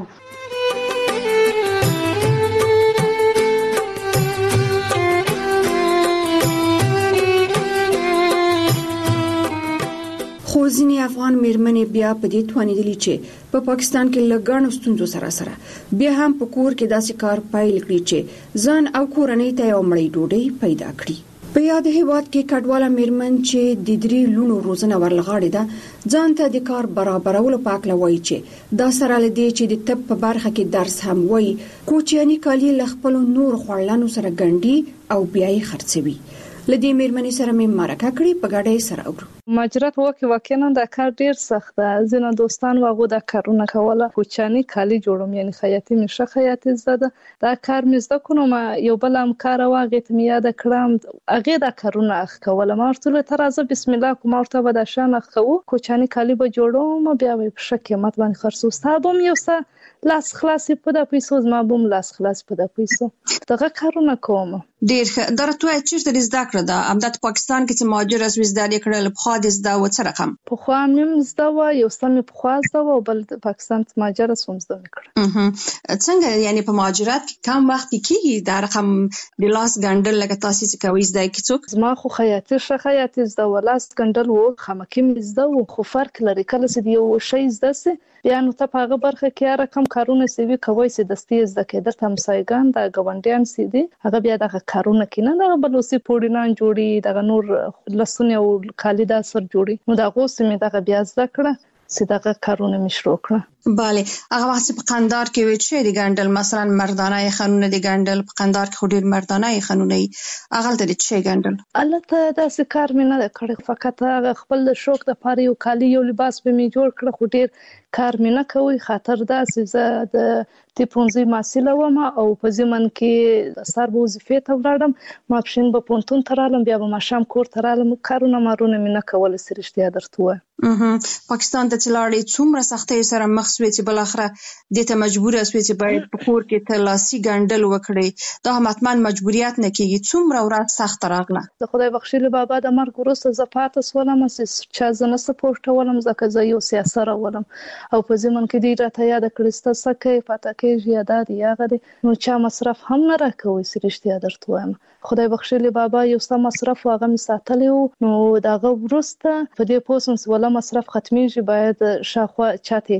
خو ځینې افغان میرمنې بیا په دې توانېدلې چې په پاکستان کې لګڼو ستونزو سره بیا هم په کور کې داسې کار پیل کړي چې ځان او کورنۍ ته یو مړۍ ډوډۍ پیدا کړي. په یاد هیواد کې کډواله میرمن چې د 3 لونو روزنه ورلغاړي ده ځان ته د کار برابرولو په اړه وایي چې دا سره لدی چې د طب په برخه کې درس هم وایي، کوچنی کالی ل خپل نور خړلانو سره ګنډي او بیا یې خرڅوي. لدی میرمنې سره مې مرکه کړې په ګډه سره اورو. مهاجرت واقعا د کار ډیر سخت ده، زنه دوستان واغو د کارونه کوله، کوچنی کالی جوړوم یعنی خیاطي مشه خیاطي زده دا کار مې زده کوم. یو بل هم کار واغې ته مې یاد کړم هغه د کارونه اخ کوله، ما ورته ترازه بسم الله کوم ورته به د شان اخ کوو، کوچنی کالی به جوړوم بیا به په قیمت باندې خرڅو ستابم یو څه لاس خلاصي په د پیسو زما بوم لاس خلاص په د پیسو دغه کارونه کوم. ډیر درته چیرته زده کړه ده امداد پاکستان کې چې مهاجر از زده کړل په خاطر زده و څه رقم په خو مم زده و یو سم په خو زده و بل پاکستان ته مهاجر سوم زده کړ. څنګه یعنی په مهاجرت کم وخت کېږي دا رقم د لاس ګندل لکه تاسو چې کوي زده کیڅوک زما خو خیاطي زده و لاس ګندل و خمکیم زده و خو فرق لري کله چې یو شی زده سي یعنی ته په هغه برخه کې رقم کارونه سوي کوي چې دستي زده کېدل تم سایګان د غونډیان سي دي هغه بیا د کارونه کې نه د بلوسي پوډینان جوړي د نور لسونه او کالیدا سر جوړي نو دا غوسه مې د بیا زده کړه چې دا کارونه مې شروع کړه. بله هغه وخت په قندار کې وی چې د ګندل مثلا مردانه خانونه د ګندل په قندار کې خو ډیر مردانه خانونه هغه ته چې ګندل البته دا څه کار مې نه کړ فقط هغه خپل شوق د پاره یو کالی یو لباس به مې جوړ کړ خو ډیر کار مې نه کوي خاطر دا چې د تپونځي ماسله و ما او په زمن کې د سر وظیفه ته ولاړم ما پښین په پونتون ترالم بیا به ما شام کور ترالم کارونه مارونه مې نه کول سرشتیا درته پاکستان ته چلاړې څومره سختۍ سره مخ شوې چې بل اخره د ته مجبور شوې چې باید په کور کې تلاسي ګندل وکړي دا متمن مجبوریت نه کیږي څومره ورځ سخت راغله د خدای بخښلي بابا د مرګ وروسته زپات سولم چې چا زنه سپورټ ولم ځکه زه یو سیاست ولم او په زمن کې دی راته یاد کړسته سکه پاتې کې یاد دی هغه نو چا مصرف هم نه راکوي سرشتیا درته وایم خدای بخښلي بابا یو سم مصرف واغه می ساتلی نو داغه وروسته په دې پوسم ولا مصرف ختميږي باید شاخوا چاته احتیاج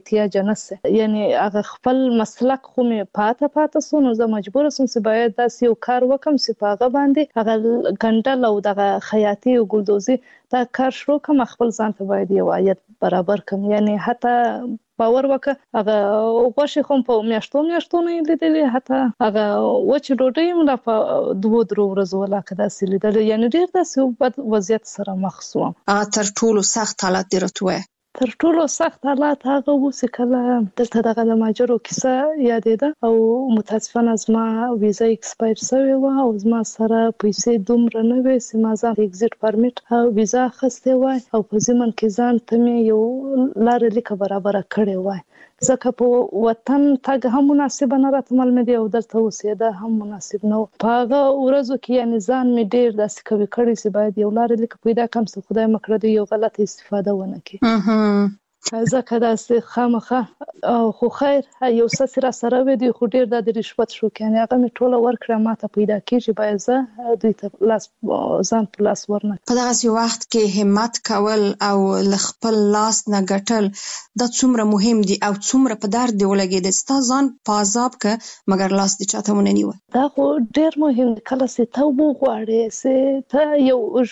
نه سي یعنی هغه خپل مسلک خو مې پاته سو نو زه مجبور سوم چې باید داسې یو کار وکم چې په هغه باندې هغه ګنډل او دغه خیاطي او ګلدوزي دا کار شروع کوم خپل ځان ته باید یو عاید برابر کوم یعنی حتی باور وکړه هغه غوښه خو په میاشتو نه لیدلې حتی هغه وچ ډوډۍ موږ په 2-3 ورځې ولا کدا سې لیدل یعنی ډیر داسې بد وضعیت سره مخ شوم تر ټولو سخت حالت درته تر ټولو سخت حالات هغه و چې کله دلته دغه د ماجرو کیسه یادېده او متاسفانه زما ویزا ایکسپایر شوی و او زما سره پیسې دومره نه وې چې ما ځان ایگزیټ پرمیټ او ویزا اخیستې وای او په ځمن کې ځان ته مې یو لار لیکه برابر کړې وای ځکه په وطن تاګ هم مناسب نه راته معلومه دی او دلته اوسېده هم مناسب نه په هغه ورځو کې یعنی ځان مې ډیر داسې کوي کړی چې باید یو لار لیکه پیدا کړم چې خدای مکړه دی یو غلط استفاده ونه کړي ځکه داسې خامخه خو خیر یو څه را سره وي دی خو ډیر د رشوت شو کنه هغه مې ټوله ورکړه ماته پیدا کیږي باید زه دوی ته لاس ځان په لاس ورنه په دغه وخت کې همت کول او خپل لاس نه ګټل دا څومره مهم دي او څومره په درد دی ولګي د ځان په عذاب کې مګر لاس دې چاته ونه نیو دا خو ډیر مهم دی کله چې توبه غواړې چې ته یو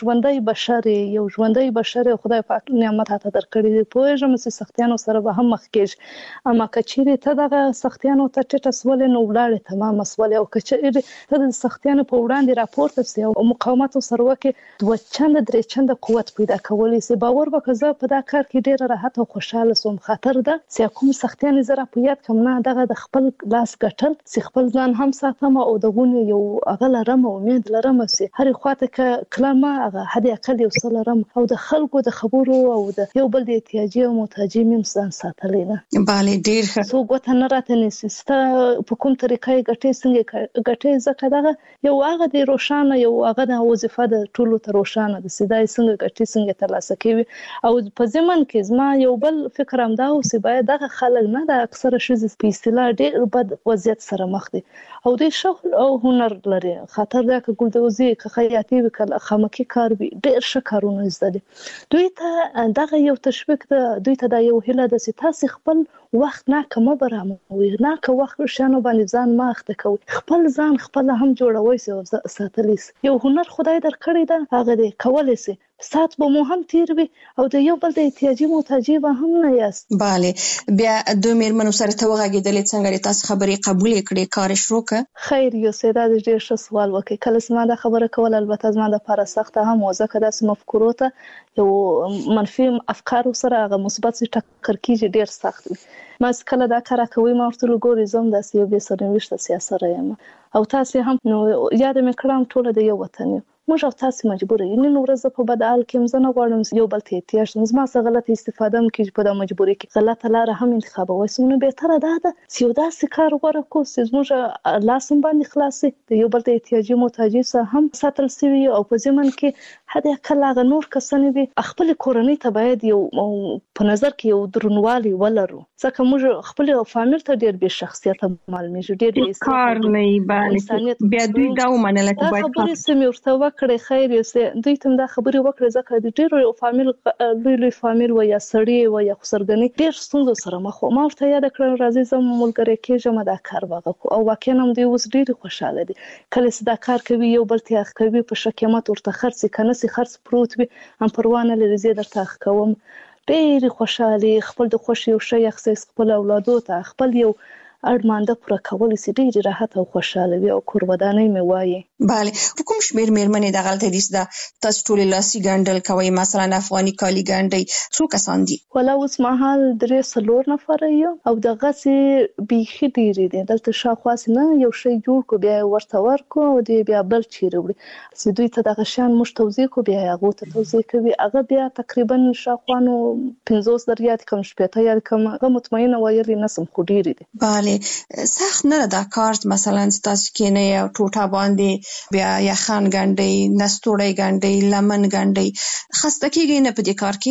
ژوندۍ بشر خدای پاک نعمت ته درکړي دی پوهېږم چې سختیانو سره به هم مخ کېږي اما کچېرې ته دغه سختیانو ته ټیټه سولې نو ولاړې تمام سولې او کچېرې ته د سختیانو په وړاندې راپورته سي او مقاومت سره وکړي 2 چنده 3 چنده قوت پیدا کولی سي باور وکړه زه په دا کار کې ډېر راحت او خوشاله سوم خاطر ده چې کوم سختیان زره په یاد کوم نه دغه د خپل لاس ګټل چې خپل ځان هم ساتم او دغه یو اغه لرم او امید لرم چې هر خواته ک کلمه هغه هدي اقل یو څه لرم او د خلکو د خبرو او د یو بل د احتیاجي او محتاجي مم ځان ساتلی نه bale ډیر ښه سو ګوته نه راته نسسته په کوم طریقې ګټې څنګه ګټې ځکه دغه یو هغه د روشانه یو هغه د وظیفه د ټولو ته روشانه د سیدای څنګه ګټې څنګه ترلاسه کوي او په ځمن کې زما یو بل فکر هم دا او چې باید دغه خلک نه د اکثره شوز په اصطلاح ډیر بد وضعیت سره مخ دي او د شغل او هنر لري خاطر دا که ګلدوزي که خیاطي وکړه خامکی کار وي ډیر ښه کارونه زده دي دوی ته دغه یو تشویق ده دوی ته دا یو هله د تاسو خپل وخت نه کوم براموي نه که وخت شانو باندې ځان ماخته کوي خپل ځان خپل هم جوړوي او ساتلیس یو هنر خدای درکړی ده هغه دې کولای شي سات به مو هم تیر وي او د یو بل د احتیاجي محتاجي به هم نه یاست bale بیا دوه میرمنو سره ته وغږیدلې څنګه تاسو خبرې قبول کړې کار شروع ک خیر یو سیدا د ډیر ښه سوال وکړي کله سم دا خبره کول البته زما د لپاره سخته هم وځه کدا سم مفکورو ته یو منفي افکار سره هغه مثبت ټکر کیږي ډیر سخت وي ما کله دا کار کوي ما ورته لګوري زم د سیو به سره نوښت سیاست رایم او تاسو هم نو یاد مې کړم ټول د یو وطن موږ او تاسو مجبور یو نن ورځ په بدل کې مزنه غواړم یو بل ته احتیاج زما څخه غلط استفاده مکیږي په د مجبوري کې غلطه لار هم انتخاب وسونه به تر ده چې دا سکار غوړه کو چې موږ لاسم باندې خلاصي د یو بل ته احتیاجي محتاجي سره هم ساتل سوي او په ځمن کې هدا کله نور کسانې وي خپل کورنۍ ته باید یو په نظر کې یو درنوالي ولرو ځکه موږ خپل فامیل ته ډیر به شخصیت معلومي ډیر کار نه باندې بیا دوی دا ومنل چې باید خبرې سمورته کړې خیر یې دوی ته دا خبرې وکړې ځکه د ډیرو فامیل لوی فامیل و یا سړی و یا خسرګنی ډیر ستونزو سره مخ ما ورته یاد کړم راځي زم ملګری کېږم دا کار وغه او واقعا هم دوی اوس ډیر خوشاله دي کله چې دا کار کوي یو بل ته کوي په شکمت ورته خرڅ کنه سي خرڅ پروت وي هم پروانه لري زیات درته کوم ډیر خوشاله خپل د خوشي او شي احساس خپل اولادو ته خپل یو اړمانده پر کول سي ډیر راحت او خوشاله وي او کورودانه مې وایي bale کوم شمیر میرمنې د غلطه دي د تاسو ټول لاسي ګندل کوي مثلا افغاني کالی ګندي څو کسان دي ولا اوس مهال 3 نفر یو او د غسي بيخي ډیر دي دلته شاخواس نه یو شی جوړ کو بیا ورته ورکو او دی بیا بل چیرې وړي چې دوی ته د غشان مش توزیع کو بیا هغه ته توزیع کوي هغه بیا تقریبا شاخوانو 50 دریات کم شپته یا کم هغه مطمئنه وایي نسم خو ډیر دي bale سخت نه دا کارت مثلا تاسو کې نه یو ټوټه باندې بیا یخن ګنډي نستوړی ګنډي لمن ګنډي خسته کېږي نه په دې کار کې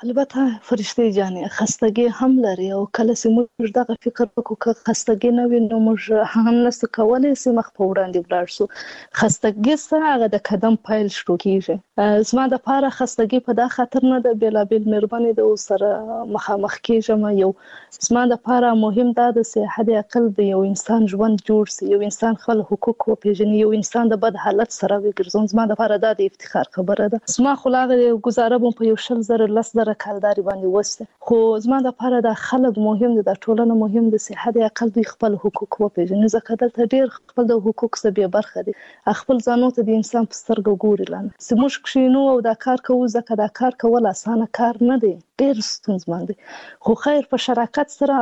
البته فرشتي جانې خستګي هم لري او کله چې موږ دغه فکر وکړو خستګي نه وي نو موږ هم نس کولای چې مخ په وړاندې ولاړ شو. خستګي سره د قدم پیل شروع کیږي. زما د پاره خستګي په دا خاطر نه ده بلابل مهرباني د سره مخامخ کیږم. یو زما د پاره مهم دا د صحت عقل د یو انسان ژوند جوړ سي، یو انسان خپل حقوق وپیژني، یو انسان د بد حالت سره وګرځون. زما د پاره دا د افتخار خبره ده. زما خلاغه گزاره بم په یو 10,000 کالداري باندې وسته، خو زما د پاره د خلک مهم دي، د ټولنه مهم دي چې حد اقل دوی خپل حقوق وپیژني. ځکه دلته ډیر خپل د حقوق څخه به برخه دي، خپل ځانو ته د انسان په سترګو ګوري لانه سموش کښینو او دا کار کوو. ځکه دا کار کول اسانه کار نه دی، ډیر ستونزمن دي، خو خیر په شراکت سره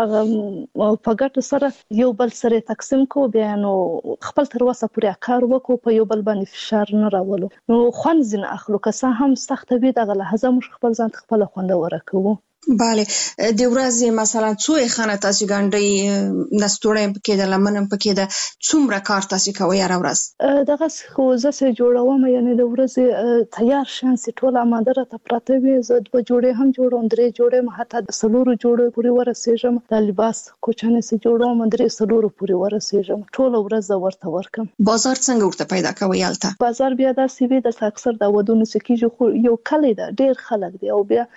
په ګټه سره یو بل سره تقسیم کو، بیا نو خپل تر وسه پورې کار وکړو، په یو بل باندې فشار نه راولو، نو خوند زین اخلو. که څه هم سخت وي دغه لحظه موږ خپل ځان خپل خوندوره کوو. بله د ورځې مثلا څو خانه تاسو ګانډي نستوړې پکې د لمنم پکې د څومره کار تاسو کوي هر ورځ؟ دغه خو زه سه جوړوم، یعنی د ورځې تیار شانس ټول آماده را ته پراته وي. زه د جوړې هم جوړوم، درې جوړې حتی د سلورو جوړې پورې ورسېږم. د لباس کوچنه سه جوړوم، درې سلورو پورې ورسېږم. ټول ورځ ورته ورکم. بازار څنګه ورته پیدا کوي الته؟ بازار بیا د سی وی د اکثر د ودونو سکیږي، خو یو کلی ده ډیر خلک دی او بیا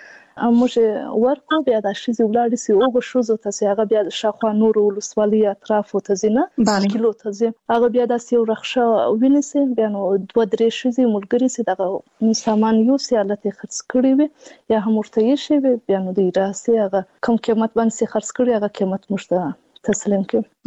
موږ ورکو بیا د شیزي ولاړ سي او شوزو ته هغه بیا د شاخوا نور ولسوالۍ اطراف ته زینه کیلو ته زی هغه بیا د سی ورخصه وینسي، بیا نو 2-3 شیزي ملګری سي دغه سامان یو سي الته خرڅ کړی وي یا هم ورته یې شي، بیا نو دی راسي هغه کم قیمت باندې خرڅ کړی، هغه قیمت مشته تسلیم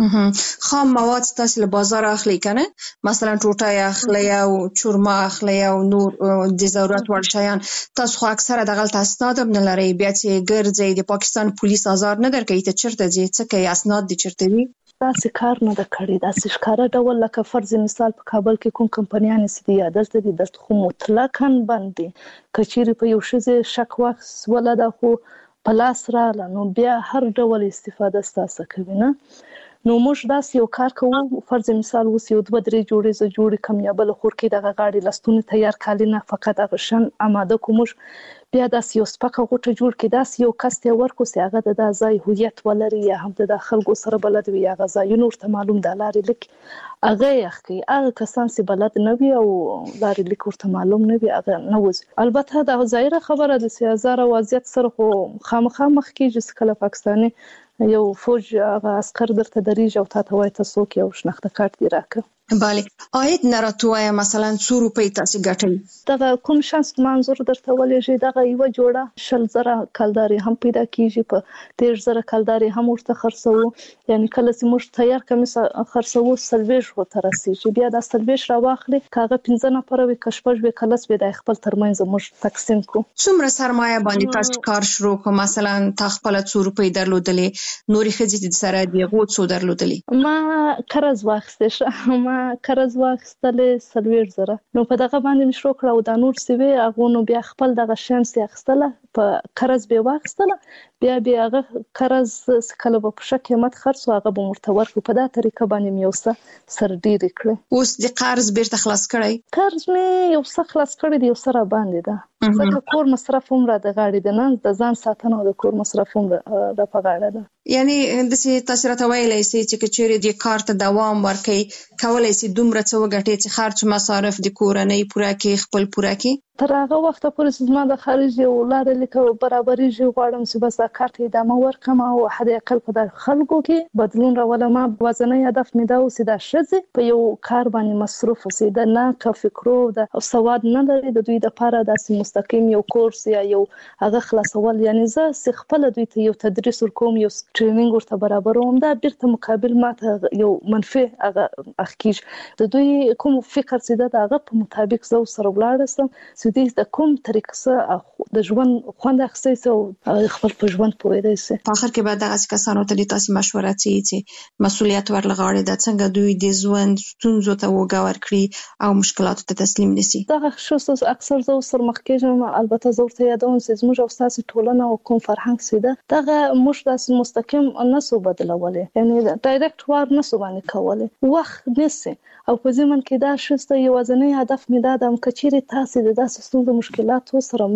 کړ. خام مواد تاسو له بازار اخلي کنه، مثلا ټوټه اخلي او چورما اخلي او نور د ضرورت وړ شیان. تاسو خو اکثره دغه اسناد هم نه لري، بیا چې ګرځي د پاکستان پولیس آزار نه درکې ته چرته ځي څه کوي اسناد دي چرته وي؟ داسې کار نه د کړی، داسې ښکارا ډول لکه فرض مثال په کابل کې کوم کمپنیان سي دي دلته دي دلته خو مطلقاً باندې کچيري په یو شزه شک وخت ولا د خو پلاس را لنو بیا هر ډول استفاده ستاسو کوي نه. نو موږ داس یو کار کوو، فرض مثال وس یو 2-3 جوړې جوړې کم یا بل خور کې دغه غاړي لستون تیار کالینه فقط هغه شن آماده کوم، بیا داس یو سپکه غوټه جوړ کې داس یو کس ته ورکو سي هغه د ځای هویت ولري یا هم د خلکو سره بلد وي، هغه ځای نور ته معلوم د لارې لیک هغه یخي هغه کسان سي بلد نه وي او لارې لیک ورته معلوم نه وي هغه نه وځي. البته دا ظاهره خبره د 3000 وضعیت سره خو خامخا مخ کې چې کله پاکستاني یو فوج هغه عسكر درته دریږي او تاسو وایي تاسو کې یو شناخته کارت دی راکه. بله آید نراتوای مثلا 100 روپۍ تاسو ګټئ؟ دغه کوم شانس منظور درته ولېږي دغه یو جوړه 100,000 کالداري هم پیدا کیږي، په 13,000 کالداري هم ورته خرڅو، یعنی کله چې موږ تیار کمیس خرڅو سلويش و ترسيږي، بیا د سلويش را واخلي کاغه 15 نفر وي کشپج به کلس به د خپل ترمنځ موږ تقسیم کو. څومره سرمایه باندې تاسو کار شروع کو؟ مثلا تاسو خپل 100 روپۍ درلودلې، نوري خځې د سره دی غو څو درلودلې؟ ما قرض واخیسته، ما قرض واخیستلې 40,000، نو په دغه باندې مشروع کړو او د نور سیوی هغه نو بیا خپل دغه شانس اخیستله په قرض به واخیستله، بیا هغه قرض کله په ښه قیمت خرڅو هغه به مرتور په دا طریقه باندې میوسه سر ډیر کړ. اوس د قرض بیرته خلاص کړی؟ قرض مې یو څه خلاص کړی دی، یو سره باندې ده، ځکه کور مصرف هم را د غاړې ده، نه د ځان ساتنه او د کور مصرف هم را په غاړه ده. یعنی د تاسو راته ویلای سي چې چیرې د کار ته دوام ورکړي کولای سي دومره څه وګټي چې خرج مصارف د کورنۍ پوره کې خپل پوره کې؟ تر هغه وخت پورې زما د خارج یو لار لیکو برابرۍ غواړم چې بس د کارت ادامه ورکم او حد اقل په خلکو کې بدلون راولم. وزنه هدف مې دا اوسې د شذ په یو کار باندې مصروف اوسې د نه کا فکرو د سواد نه لري، د دوی د لپاره د مستقیم یو کورس یا یو هغه خلاصول، یعنی زه خپل دوی ته یو تدریس ورکوم، یو ټریننګ ورته برابروم، دا بیرته مقابل ماته یو منفي هغه اخیج د دوی کوم فکر سیده دغه په مطابق زو سره ولاړم چې د کوم طریقه د ژوند خوند اخیستي او خپل په ژوند پوهیدای شي. په اخر کې به دغه کسانو ته تاسو مشوره چې مسؤلیت ورلغاړي د څنګه دوی د ژوند ستونزو ته وګور کړی او مشکلاتو ته تسلیم نشي. دغه خصوص اکثر زو سر مخکېږم، البته زو ته یادوم چې زموږ او تاسو ټولنه او کوم فرهنګ سیده دغه موږ د مستقیم نسو بدلولې، یعنی ډایرکټ وار نسو باندې کولې، وخت نسی او په ځمن کې دا شسته یو ځنې هدف مې دا د کچېری تاسو د داسې ستونزو مشکلاتو سره مخ سي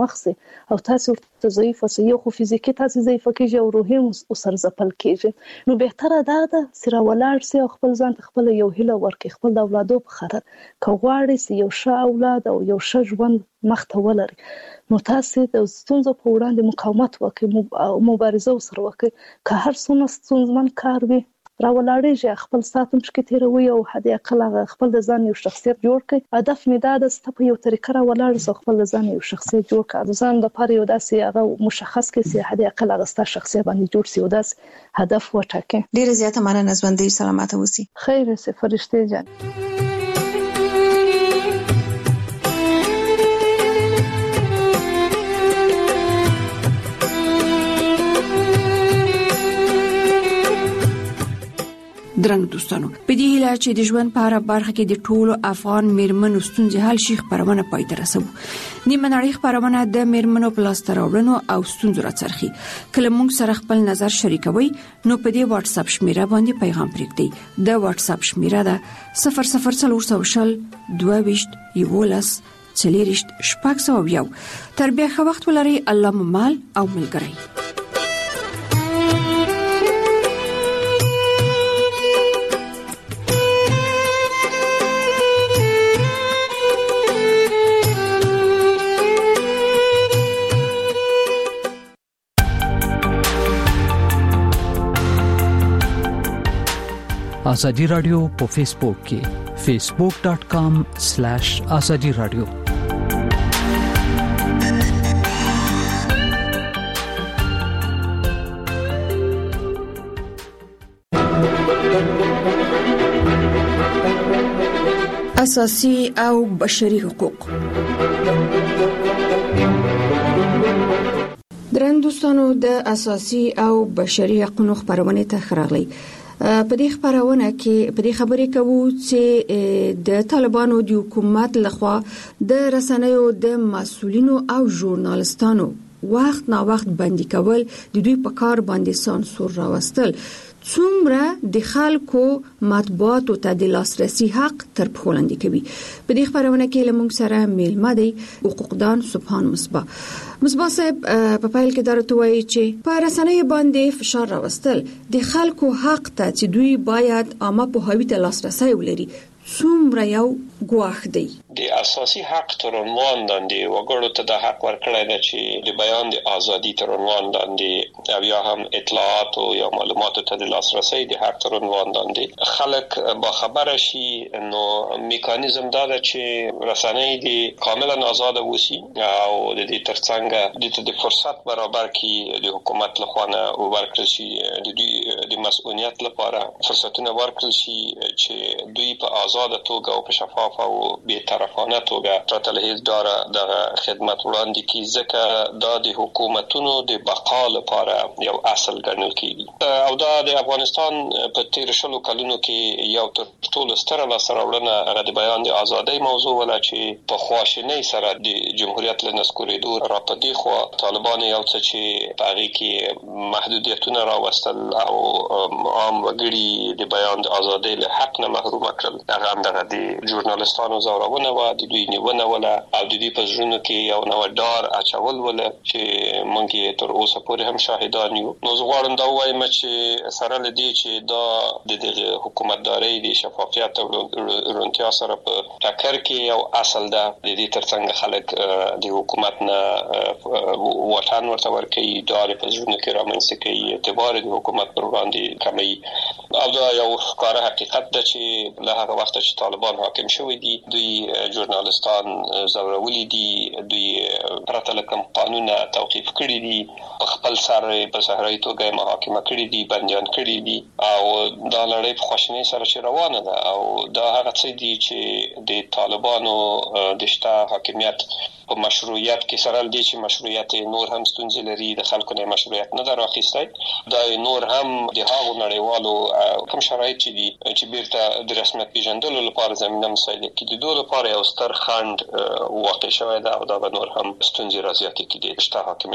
او تاسو ورته ضعیف اوسئ یو خو فزیکی تاسو ضعیف کیږي او روحي وسر زپل کیږي نو بهتره ده سره ولاړ سي او خپل ځان خپل یو هیله ورکړي خپل د اولادو په خاطر کوغواړي سي یو ښه اولاد او یو ښه ژوند مخته ولري نو تاسو د ستونزو په وړاندې مقاومت وکړئ مبارزه وسره وکړئ که هر څومره ستونزمن کار وي راولاړېږي خپل ساتم چې تیروي او هدي اقل خپل د ځان یو شخصیت جوړ کړي هدف می دا د ستپ یو طریقه راولاړ سو خپل د ځان یو شخصیت جوړ کړي ځان د پاره یو داسې هغه مشخص کړي چې هدي اقل غستا شخصیت باندې جوړ سي او داس هدف وټاکي ډیر زیاته مننه ژوندۍ سلامت اوسئ خیر سي فرشته جان درنګ دوستانو په دې هیله چې د ژوند په اړه برخه کې د ټولو افغان میرمنو ستونزې حل شي خبرونه پای ته رسوي نیمه نړۍ خبرونه د میرمنو په لاس راوړنو او ستونزو راڅرخي کله موږ سره خپل نظر شریکوي نو په دې واتس اپ شمیره باندې پیغام پرېږدئ د واتس اپ شمیره ده 0040 22 11 40 شپږ تر بیا ښه وخت ولرئ الله مو مال او ملګری آزادی رادیو په فیسبوک کې facebook.com/azadi radio اساسي او بشري حقوق درن دوستانو د اساسي او بشري حقوقو خبرونه ته خراغلي په دې خبرونه کې په دې خبرې کوو چې د طالبانو د حکومت لخوا د رسنیو د مسؤلینو او ژورنالستانو وخت نا وخت بندي کول د دوی په کار باندې سانسور راوستل څومره د خلکو مطبوعات ته د لاسرسي حق تر پښو لاندې کوي په دې خبرونه کې لمونږ سره میلمه دی حقوقدان سبحان مصباح صاحب په پایل کې درته وایي چې په رسنیو باندې فشار راوستل د خلکو حق ته چې دوی باید عامه پوهاوی ته لاسرسي ولري څومره یو ګواښ دی د اساسي حق تر عنوان باندې وګړو ته د حق ورکړی دی چې د بیان د ازادي تر عنوان باندې او یا هم اطلاعات او یا معلوماتو ته د لاسرسي د حق تر عنوان باندې خلک با خبره شي نو میکانیزم دا ده چې رسنۍ د کاملا آزاد وسی او د دې ترڅنګ د فرصت برابر کی د حکومت لخوا نه ورکړل شي د دوی د مسؤلیت لپاره فرصتونه ورکړل شي چې دوی په آزاد توګه او په شفاف او بې طرفانه توګه ترتل هیڅ داره د خدمت وړاندې کی ځکه دا د حکومتونو د بقا لپاره یو اصل ګڼل کیږي او دا د افغانستان په تیر شلو کلونو کې یو تر ټولو ستره لاسته هغه د بیان د ازادۍ موضوع ولا چې په خواشینۍ سره د جمهوریت له نسکورېدو راپدې خو طالبان یو څه چې پاره کې محدودیتونه راوستل او عام وګړي د بیان د ازادۍ له حق نه محروم کړل هغه هم د ژورنالستانو زورونه و د دوی نیونه ولا او د دې په ژوند کې یو نو ډار اچول ولا چې مونږ تر اوسه پورې هم شاهدان یو نو زغړم دا وایم چې سره لدی چې دا د حکومتداري د شفافیت او رونتیا سره په ټکر کې یو اصل ده د دې ترڅنګ خلک د حکومت نه وطن ورته ورکي دار په ژوند کې رامنځته کوي اعتبار د حکومت پر وړاندې کمی او دا یو ښکاره حقیقت ده چې له هغه وخت چې طالبان حاکم شوی دي دوی ژورنالستان زورولي دي دوی پرته له کوم قانونه توقيف کړی دي په خپل سر په صحرایي توګه محاکمه کړی دي بنديان کړی دي او دا لړۍ په خوشنۍ سره چې روانه ده او دا هغه څه دي چې د طالبانو د شته حاکمیت په مشروعیت کې سره لدی چې مشروعیت نور هم ستونزې لري د خلکو نه مشروعیت نه دراخیستی دا نور هم د هغو نړیوالو کوم شرایط چې دي چې بیرته د رسمیت پیژندلو لپاره زمينه مساعده کړي د دوه لپاره یو ستر خند واقع شوی دا او دا نور هم ستونزې راځي کې د شته حاکمیت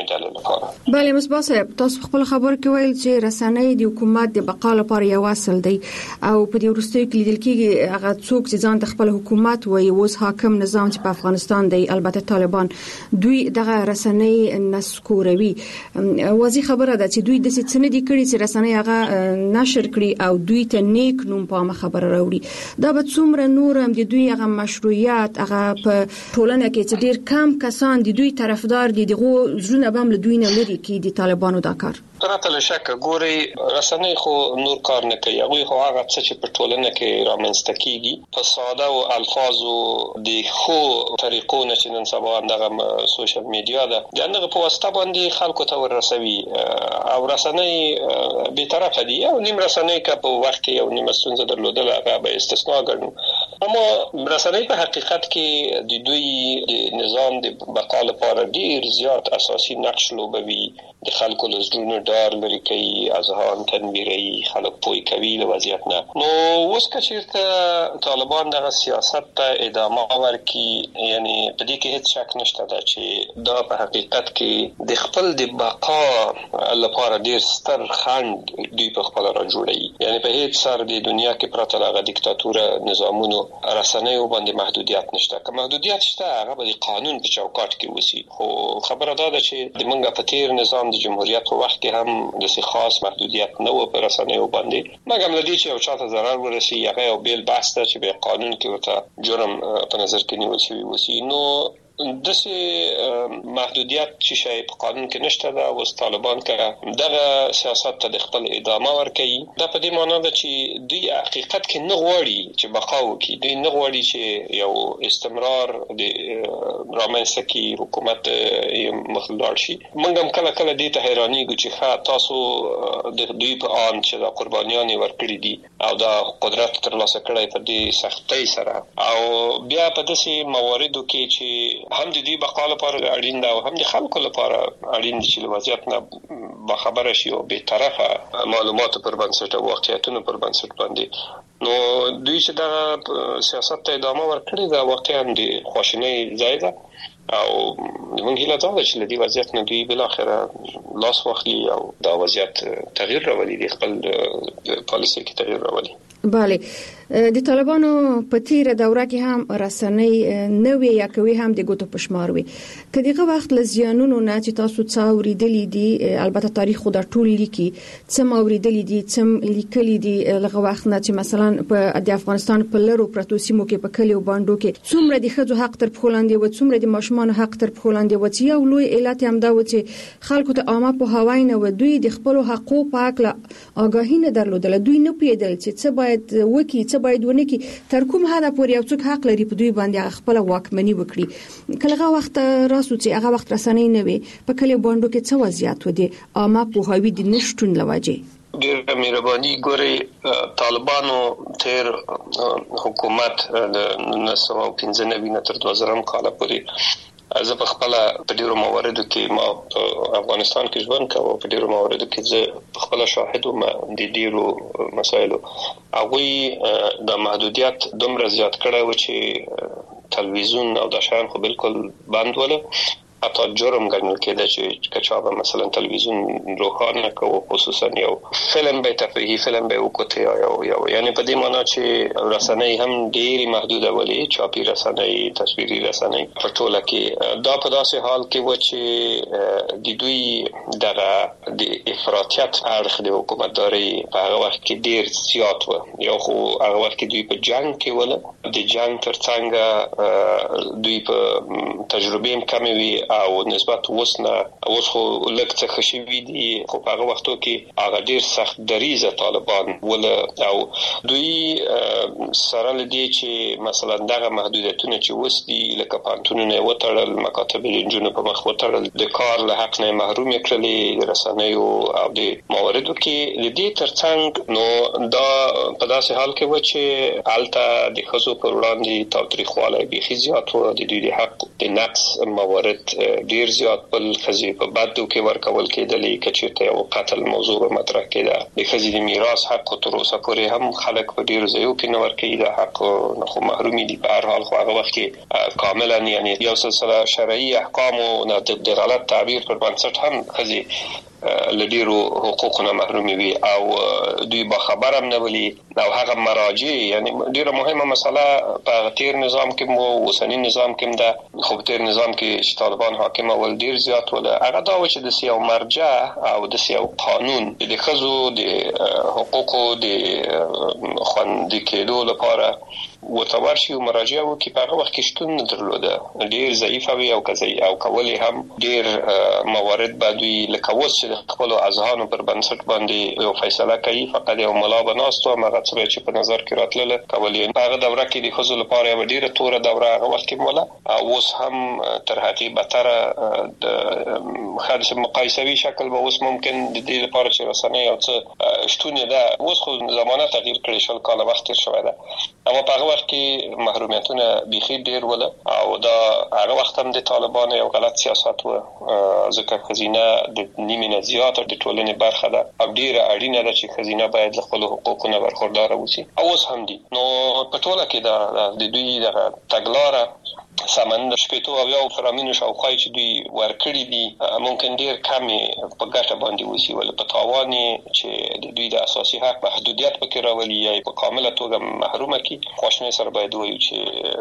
ډلې لپاره. بله مصباح صاحب، تاسو خپل خبر کې ویل چې رسنۍ د حکومت د بقا لپاره یو اصل دی او په دې وروستیو کې لیدل کېږي هغه څوک چې ځان د خپل حکومت وایي اوس حاکم نظام چې په افغانستان دی، البته طالبان، دوی دغه رسنۍ نسکوروي. واضح خبره ده چې دوی د څه نه دي کړي چې رسنۍ هغه نشر کړي او دوی ته نیک نوم په خبره راوړي. دا به څومره نور هم د دوی هغه مشروعیت هغه په ټولنه کې چې ډیر کم کسان د دوی طرفدار دي دغه ژوند به هم له دوی نه لري کې د طالبانو دا کار. پرته له شک ګوري رسنۍ خو نور کار نه کوي، هغه خو هغه څه چې په ټولنه کې رامنځته کیږي په ساده او الفاظو د خو طریقو نه چې نن سبا دغه سوشل میډیا ده دغه په واسطه باندې خلکو ته ورسوي او رسنۍ به طرفه دي او نیم رسنۍ که په وخت کې یو نیم ستونزه درلودل هغه به استثناء ګڼو، اما رسنۍ په حقیقت کې د دوی د نظام د بقا لپاره ډیر زیات اساسي نقش لوبوي. د خلکو له زړونو ډار لري کوي، اذهان تنویروي، خلک پوي کوي له وضعیت نه. نو اوس که چیرته طالبان دغه سیاست ته ادامه ورکړي، یعنی په دې کې هیڅ شک نشته دا چې دا په حقیقت کې د خپل د بقا لپاره ډیر ستر خنډ دوی په خپل را جوړوي. یعنی په هیڅ سر د دنیا کې پرته له دیکتاتور نظامونو رسنیو باندې محدودیت نشته. که محدودیت شته هغه به قانون په چوکاټ کې وسی، خو خبره دا ده چې د منګه په تیر نظام د جمهوریت په وخت کې هم د خاص محدودیت نه و پر رسنیو باندې، مګر لدی چې او چاته ضرر ورسي هغه یو بیل بحث ته چې به قانون کې ورته جرم په نظر کې نیول شوی وسی. نو دغه محدودیت چې شای په قانون کې نشته دا اوس طالبان کې دغه سیاست ته د خپل ادامه ورکوي. دا په دې معنی ده چې دوی حقیقت کې نه غواړي چې بقا وکړي، دوی نه غواړي چې یو استمرار د رامنځته کی حکومت مخلوړ شي. موږ هم کله کله دې ته حیرانېږو چې تاسو د دوی په آن چې د قربانیان ورکړي دي او دا قدرت ترلاسه کړی په دې سختۍ سره، او بیا په داسې مواردو کې چې هم د دې بقا لپاره اړین ده او هم د خلکو لپاره اړین دي چې وضعیت نه باخبره شي او به طرفه معلومات پر بنسټ او واقعیتونو پر بنسټ باندې. نو دوی چې دا سیاست ته ادامه ورکړي دا واقعا د خواشینۍ ځای ده او موږ هیله ده چې لدی وضعیت نه دوی بل اخره لاس واخلي او دا وضعیت تغییر راولي، د خپل پالیسي کې تغییر راولي. بله، د طالبانو په تیره دوره کې هم رسنۍ نوې یا کوي هم د ګوتو پشمار وي. کدیغه وخت لزیانونو نه چې تاسو څا اوریدلې دي، البته تاریخ خو د ټول لیکي څه اوریدلې دي څه لیکلې دي لغه وخت نه چې مثلا په د افغانستان په لرو پروتو سیمو کې په کلیو باندې کې څومره د خځو حق تر پخولاندې و څومره د ماشومان حق تر پخولاندې و چې یو لوی علت هم دا و چې خلکو ته عامه په هوای نه و دوی د خپل حقوق په اړه آگاهی نه درلودل، دوی نه پیدل چې څه باید وکي څه باید ونه کی، تر کوم حد پورې یو څوک حق لري په دوی باندې خپل واکمنی وکړي. کله وخت راسو چې هغه وخت رسنۍ نه وي په کلیو باندې کې څه وضعیت و دي عامه په هوی د نشټون لوجه. ډېر مهرباني ګوري طالبانو تیر حکومت د 1995 نه تر 2000 کال پورې زه په خپل په ډیرو مواردو کې ما افغانستان کې ژوند کوم، په ډیرو مواردو کې زه په خپل شاهد وم د ډیرو مسایلو. هغه د محدودیت دومره زیات کړی و چې تلویزیون او د شان خو بالکل بند وله، حتی جرم ګڼل کېده چې کچا به مثلا تلویزیون روښانه کوو، خصوصا یو فلم به تفریحي فلم به وکړي یا یعنی په دې معنی چې رسنۍ هم ډېری محدوده ولې چاپی رسنۍ، تصویري رسنۍ په ټوله کې دا په داسې حال کې و چې د دوی دغه د افراطیت اړخ د حکومتداري په هغه وخت کې ډېر زیات و. یو خو هغه وخت کې دوی په جنگ کې ول، د جنگ ترڅنګ دوی په تجربه هم کمې وي او نسبت اوس خو لږ څه خشوي دي، خو په هغه وختو کې هغه ډیر سخت دریزه طالبان ول او دوی سره لدی چې مثلا دغه محدودیتونه چې اوس دي لکه پانتونونه وتړل، مکاتب الانجونو په مخ وتړل، د کار له حق نه محروم کړل، رسنیو او د مواردو کې لدی ترڅنګ نو دا په داسې حال کې و چې الته د خزو پر وړاندې تاوتریخوالی بيخي زیات و، د دوی د حق د نقص موارد ډیر زیات بل خزي په بدو کې ورکول کېدلې کچېته او قتل موضوع مطرح کېده د خزي د میراث حق تر اوسه پورې هم خلک په ډیر ځایو کې نه ورکړي د حق نه محرومي دي په هر حال خو هغه وخت کې کاملا یعنی یو سلسله شرعي احکام او د دلالت تعبیر پر بنسټ هم خزي لډیرو حقوقونه محرومي وي او دوی به خبر هم نه ولي او هغه مراجع یعنی ډیره مهمه مسله په تیر نظام کې مو وسنی نظام کې ده خو تیر نظام کې چې طالبان حاکم ول ډیر زیات ول هغه دا و چې د سیاو مرجع او د سیاو قانون د خزو د حقوقو د خوندي کېدو لپاره وتورشي او مراجع و کې په هغه وخت کې شتون نه درلوده ډیر ضعیف وي او کزي او کولې هم ډیر موارد بدوي لکه وس چې خپل اذهان پر بنسټ باندې یو فیصله کوي فقط یو ملا بناستو هغه څه چې په نظر کې راتلل کولې هغه دوره کې د خزو لپاره ډیره توره دوره هغه وخت کې مولا اوس هم تر هغه بتر د خالص مقایسوي شکل به اوس ممکن د دې لپاره چې رسنۍ او څه شتون ده اوس خو زمانه تغییر کړی شول کاله وخت شوی ده اما په هغه وخت کې محرومیتونه بيخي ډیر ول او دا هغه وخت هم د طالبانو یو غلط سیاست و ځکه خزینه د نیمه نه زیات د ټولنې برخه ده او ډیره اړینه ده چې خزینه باید له خپل حقوقو نه برخوردار اوسي اوس هم دي نو په ټوله کې دا د دوی د تګلارې سمند شپېتو او یو فرامینو شاوخای چې دوی ورکړي دي ممکن ډیر کمی په ګټه باندې وسی ول په تاوان چې د دوی د اساسي حق محدودیت پکې راولي یا په کامله توګه محرومه کی خوشنه سره باید وایو چې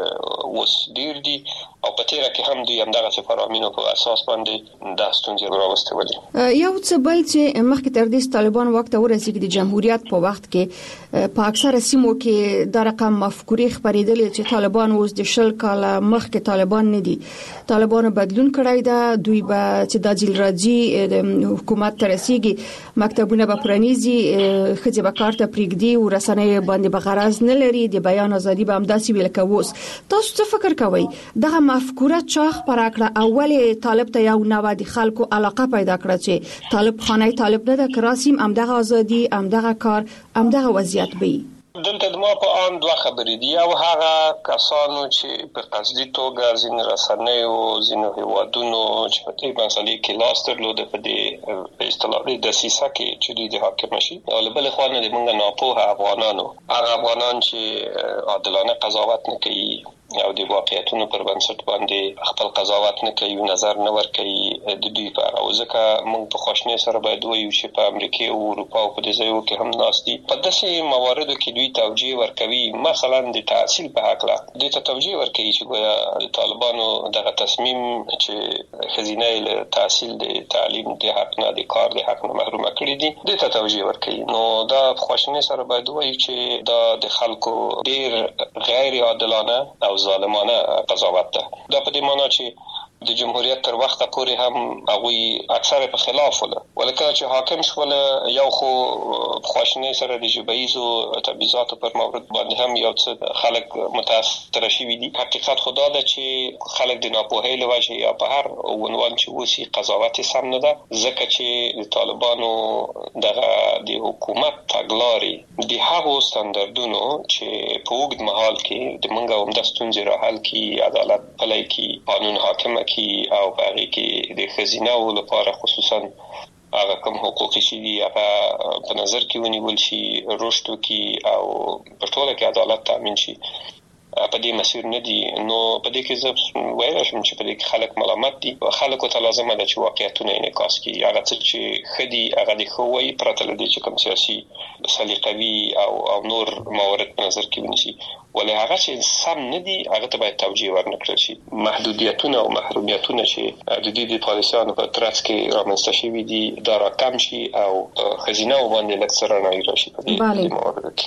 وس ډیر دي او په تیر کې هم دوی همدغه فرامینو په اساس باندې د ستونزې راوستولې یو څه بل چې مخکې تر دې طالبان وخت ورسېږي د جمهوریت په وخت کې په اکثره سیمو کې د رقم مفکورې خبرېدلې چې طالبان اوس د شل کاله مخکې طالبان نه دي طالبانو بدلون کړی دا دوی به چې د ځل راځي حکومت ترسيږي مکتبونه به پرانیزي خځه به کارته پریږدي او رسنۍ باندې به غرض نه لري د بیان ازادي به همداسې ویل کووس تاسو څه فکر کوئ دغه مفکوره چا خبره کړه اول طالب ته یو نوو د خلکو علاقه پیدا کړه چې طالب خانه طالب نه د کراسیم همدغه ازادي همدغه کار همدغه وضعیت وي دلته د ما په ان دوه خبرې دي او هغه کسانو چې په قصدي توګه ځین رسنۍ او ځین هیوادونو چې په دې مسلې کې لاس درلود په دې اصطلاحي د سیسه کې چې د حاکم شي او بل خوانه د موږ ناپوهه افغانانو هغه افغانان چې عادلانه قضاوت نه کوي او د واقعیتونو پر بنسټ باندې خپل قضاوت نه کوي نظر نه ور کوي د دوی په اړه ځکه موږ په خوشنه سره باید وایو چې په امریکا او اروپا او په دې ځایو کې هم ناشتي په داسې مواردو کې دوی توجیه ور کوي مثلا د تحصیل په حق لا د توجیه ور کوي چې ګویا د طالبانو دغه تصمیم چې خزینه له تحصیل د تعلیم د حق نه د کار د حق نه محروم کړی دي د توجیه ور کوي نو دا خوشنه سره باید وایو چې دا د خلکو ډیر غیر عادلانه او ظالمانه قضاوت ده دا په دې معنی چې د جمهوریت تر وخته پورې هم هغه اکثره په خلاف ولا ولکه چې حاکم شول یو خو خوشنه سره د جبهیزو تبعیضات پر مورد باندې هم یو څه خلک متاثر شوي دي حقیقت خدا ده چې خلک د ناپوهۍ له وجې یا په هر عنوان چې وسی قضاوت سم نه ده ځکه چې د طالبانو دغه د حکومت تګلاري د هغو ستاندردونو چې په وګړي محل کې د منګه هم د ستونزې را حل کی عدالت پلي کی قانون حاکم کی او باقي کې د خزینه او لپاره خصوصا هغه کوم حقوق چې دي هغه په نظر کې ونیول شي رشد کی او په ټوله کې عدالت تامین شي په دې مسیر نه دي نو په دې کې زه وایم چې په دې کې خلک ملامت دي او خلکو ته لازم ده چې واقعیتونه انعکاس کړي هغه چې خدي هغه د خوي پرته لدی چې کوم سیاسي سلیقوي او نور موارد په نظر کې ونیسي ولې هغه چې سم نه دي هغه ته باید توجیه ورنکړل شي محدودیتونه او محرومیتونه چې د دې د پالیسیانو په ترڅ کې رامنځته شوي دي دا راکم شي او خزینه باندې لکثره نه راشي په دې موارد کې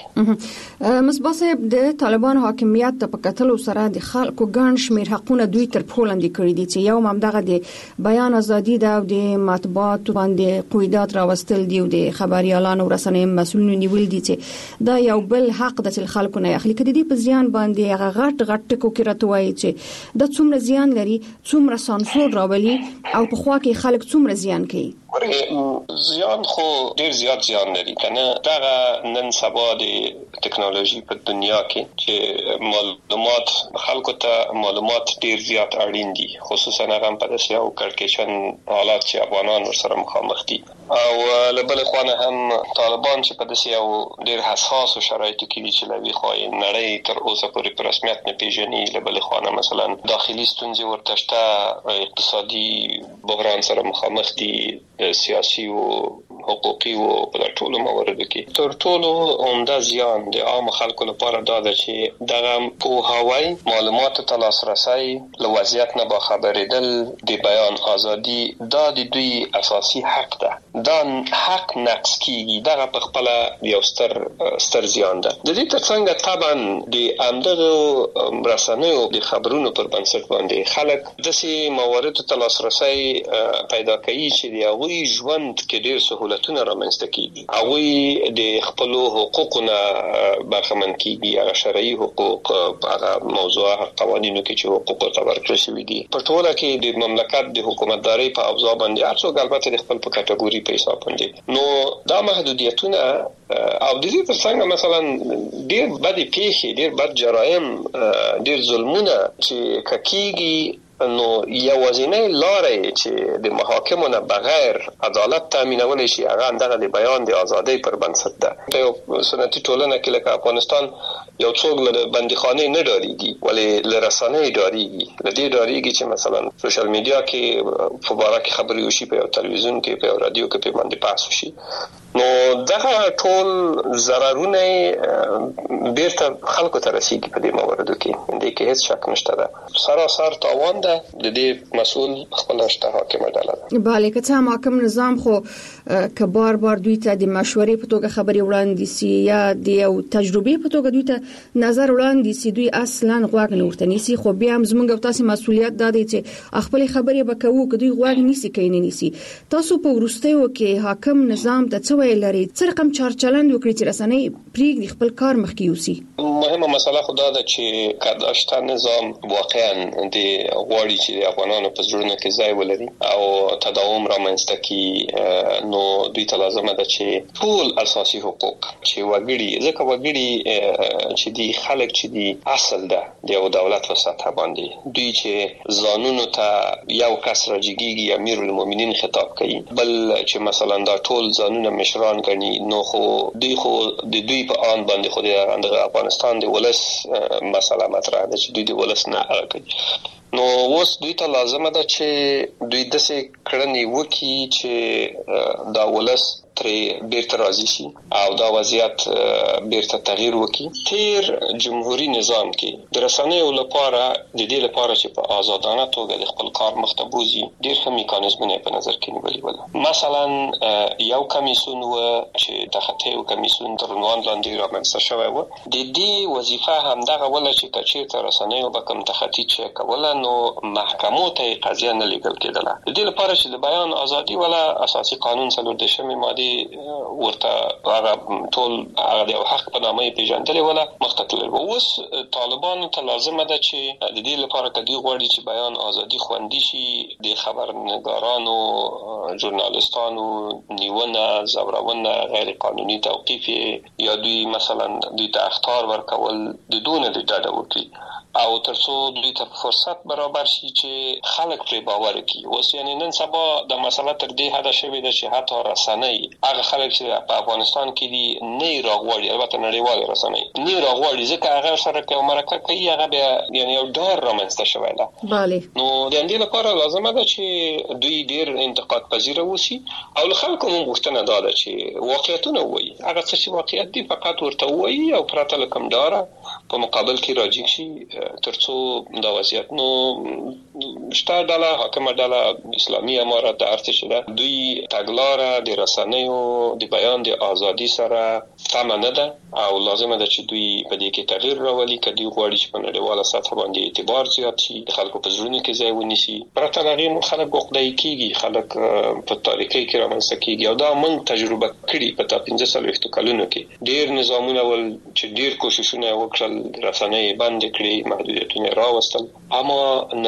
مصباح صاحب د طالبان حاکمیت په کتلو سره د خلکو ګڼ شمیر حقونه دوی تر پولاندې کړی دي چې یو ممدغه د بیان ازادي د مطبوعات باندې قیودات راوستل دي او د خبريالانو رسنۍ مسؤلین نیول دي چې دا یو بل حق د خلکو نه اخلي کړي دي په ځان باندې هغه غټ ټکو کې راتوي چې د څومره زیان لري څومره سانسور راولي او په خوا کې خلک څومره زیان کوي ګوره زیان خو ډیر زیات زیان لري کنه. دا نن سبا د ټکنالوژي په دنیا کې چې معلومات خلکو ته معلومات ډیر زیات اړین دي، خصوصا هغه په داسې یو کړکېچن حالات چې افغانان ورسره مخامخ دي، او له بل خوا هم طالبان چې په داسې یو ډیر حساس شرایطو کې دي چې لوي خو نړۍ تر اوسه پورې په رسمیت نه پیژني. له بل خوا مثلا داخلي ستونزې ورته شته، اقتصادي بحران سره مخامخ دي، سیاسي او حقوقي او په ټولو مواردو کې. تر ټولو عمده زیان د عام خلکو لپاره دا ده چې دغه پوهاوی، معلوماتو ته لاسرسی، له وضعیت نه باخبرېدل، د بیان ازادي، دا د دوی اساسي حق ده. دا حق نقص کیږي، دغه په خپل یو ستر زیان ده. د دې ترڅنګ طبعا د امدغه رسنیو د خبرونو پر بنسټ باندې خلک داسې مواردو ته لاسرسی پیدا کوي چې د هغوی ژوند کې ډیر سهولتونه رامنځته کیږي، هغوی د خپل حقوقونه برخمن کیږي، هغه شرعي حقوق، هغه موضوع قوانینو کې چې حقوق ورته ورکړل شوي دي. په ټوله کې د مملکت د حکومتداري په اوضاع باندې هر څوک البته د خپل په کټګوري په حساب باندې، نو دا محدودیتونه او د دې ترڅنګ مثلا ډیر بد پیښې، ډیر بد جرایم، ډیر ظلمونه چې کیږي، نو یوازینی لارې چې د محاکمو نه بغیر عدالت تامینول شي هغه دغه د بیان د ازادۍ پر بنسټ ده. په یو سنتي ټولنه کې لکه افغانستان یو څوک له بندیخانه نه ډاریږي، ولې له رسنۍ ډاریږي، له دې ډاریږي چې مثلا سوشل میډیا کې په باره کې خبرې وشي، په تلویزیون کې، په رادیو کې په باندې بحث وشي. نو دغه ټول ضررونه بیرته خلکو ته رسیږي په دې مواردو کې، دې کې هیڅ شک نشته ده. سراسر تاوان ده، د دې مسؤل خپل شته حاکم ډله ده. بله، که څه محکم نظام خو که بار دوی ته د مشورې په توګه خبرې وړاندې سي یا د یو تجربې په توګه دوی ته نظر وړاندې سي، دوی اصلا غوږ نه ورته نیسي. خو بیا هم زموږ او تاسو مسؤلیت دا دی چې خپل خبرې به کوو، که دوی غوږ نیسي کین نه نیسي. تاسو په وروستیو کې حاکم نظام ته څه ویل لري؟ څه رقم چارچلند وکړي چې رسنۍ پریږدي خپل کار مخکې یوسي؟ مهمه مسله خو دا ده چې کداشته نظام واقعا د غواړي چې د افغانانو په زړونو کې ځای ولري او تداوم رامنځته کړي، نو دوی ته لازمه ده چې ټول اساسي حقوق چې وګړي، ځکه وګړي چې دی خلک چې دی اصل ده د یو دولت په سطح باندې، دوی چې ځانونو ته یو کس راجګيږي، امیر المؤمنین خطاب کوي، بل چې مثلا دا ټول ځانونه مشران غني، نو خو دوی په آن باندې خو د افغانستان د ولس مسله مطرح ده چې دوی د ولس نه کوي. نو اوس دوی ته لازمه ده چې دوی داسې کړنې وکړي چې دا ولس ترې بیرته راضي شي او دا وضعیت بیرته تغییر وکړي. تیر جمهوریت نظام کې د رسنیو لپاره د دې لپاره چې په آزادانه توګه د خپل کار مخته بوزي ډېر ښه میکانیزمونه په نظر کې نیولي ول. مثلا یو کمیسیون و چې د خطیو کمیسیون تر عنوان لاندې رامنځته شوی و، د دې وظیفه هم دغه ول چې کچېرته رسنیو به کوم تخطی چې کوله نو محکمو ته قضیه نه لیږل کېدله. د دې لپاره چې د بیان ازادي ولا اساسي قانون 40 ماده ورته هغه ټول هغه د حق په نامه پیژندلې ولا مختتل. اوس طالبان ته لازمه ده چې د دې لپاره کدي غواړي چې بیان ازادي خوندي شي، د خبرنګارانو، ژورنالیستانو نیونه، زورونه، غیر قانوني توقیف یا دوی مثلا دوی ته اخطار ورکول د دونه د ډاډه وکړي او ترڅو دوی ته فرصت برابر شي چې خلک پرې باور وکړي. اوس یعنی نن سبا د مسله تر دې حد شوې ده چې حتی رسنۍ هغه خلک چې په افغانستان کې دي نه راغواړي، البته نړیوال رسنۍ نه راغواړي ځکه هغه سره کوم مرکه کوي، هغه بیا یعنی یو ډار رامنځته شوی ده. بله، نو د دې لپاره لازمه ده چې دوی ډیر انتقاد پذیر اوسي او له خلکو مو غوښتنه ده چې واقعیتونه وایي، هغه څه چې واقعیت دي فقط ورته وایي او پرته له کوم ډاره په مقابل کې راځي شي ترڅو دا وضعیت نو شته ډله حاکمه ډله اسلامي امارت د ارتش ده، دوی تګلاره د رسنیو د بیان د ازادي سره سم نه ده او لازمه ده چې دوی په دې کې تغییر راولي کدي غواړي چې په نړیواله سطح باندې اعتبار زیات شي، د خلکو په زړونو کې ځای ونیسي. پرته له هغې خلک غوښتي کیږي، خلک په تاریخي کې رامنځته کیږي او دا موږ تجربه کړې په 15 کلونو کې. ډیر نظامونه ول چې ډیر کوششونه وکړل رسنۍ بند کړې، محدودیتونه راوستل، اما نتیجه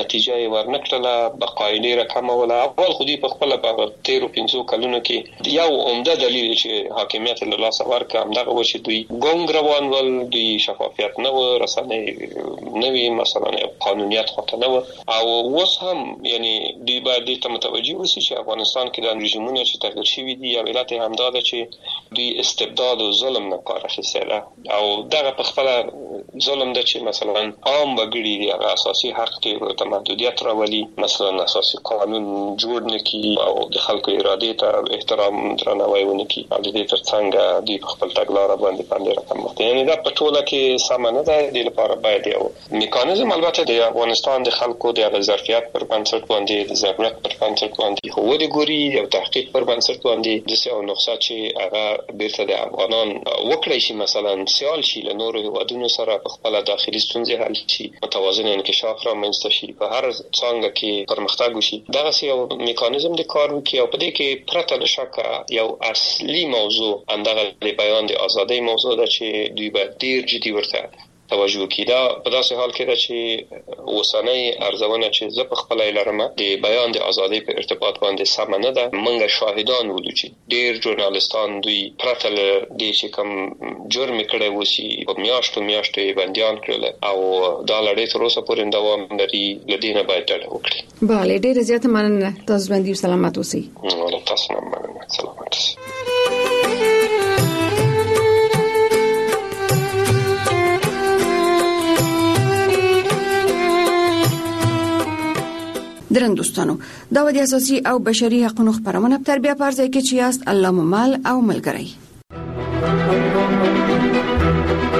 ورنکړه بقای ډیره کمه ولا اول خو دې په خپل په 13 کلونو کې یو عمده دلیل چې حاکمیت له لاس ورکړ همدغه و چې دوی ګونګ روان ول دوی شفافیت نه و رسنۍ نوی مثلا قانونیت خاطر نه و او اوس هم یعنی دوی باید ته متوجه وسی چې افغانستان کې د رژیمونو چې تغییر شوی دي یا علت همدا ده چې دوی استبداد او ظلم نه کار اخیستل او دغه په خپل ظلم ده چې مثلا عام وګړي دی هغه اساسي حق ته محدودیت راولي مثلا اساسي قانون جوړ نکي او د خلکو اراده ته احترام درناوی ونکي او د دې ترڅنګ د خپل تګلارې باندې رقم مخته یعنی دا په ټوله کې سامان ده د لپاره باید یو میکانیزم البته د افغانستان د خلکو د ظرفیت پر بنسټ باندې د ضرورت پر بنسټ باندې خو د ګوري او تحقیق پر بنسټ باندې د څه نقصه چې هغه بیرته د افغانان وکړي شي مثلا سیال شي له نورو هیوادونو سره په خپل داخلي ستونزې حل شي متوازن انکشاف را منځته شي په هر څنګه کې پرمختګ وشي دا یو میکانیزم د کار وکي او په دې کې پرته له شک یو اصلي موضوع اندغه د بیان د ازادۍ موضوع ده چې دوی باید ډیر جدي ورته توجه کړي دا په داسې حال کې ده چې اوسنۍ ارزونه چې زه په خپل لرم د بیان د ازادۍ په ارتباط باندې سم نه ده موږ شاهدان ولو چې ډیر ژورنالستان دوی پرته له دې چې کوم جرم کړي وسی په میاشتو بنديان کړل او دا لړۍ تر اوسه پورې دوام لري لدینه باید ډله وکړي bale ډیر زیاته مننه تاسو باندې سلامات اوسئ ولا تاسو مننه سلامات درن دوستانو دا ودی اساسي او بشري حقوقو خبرونه په تربیه پرځای کې چې یاست الله ممال او ملګری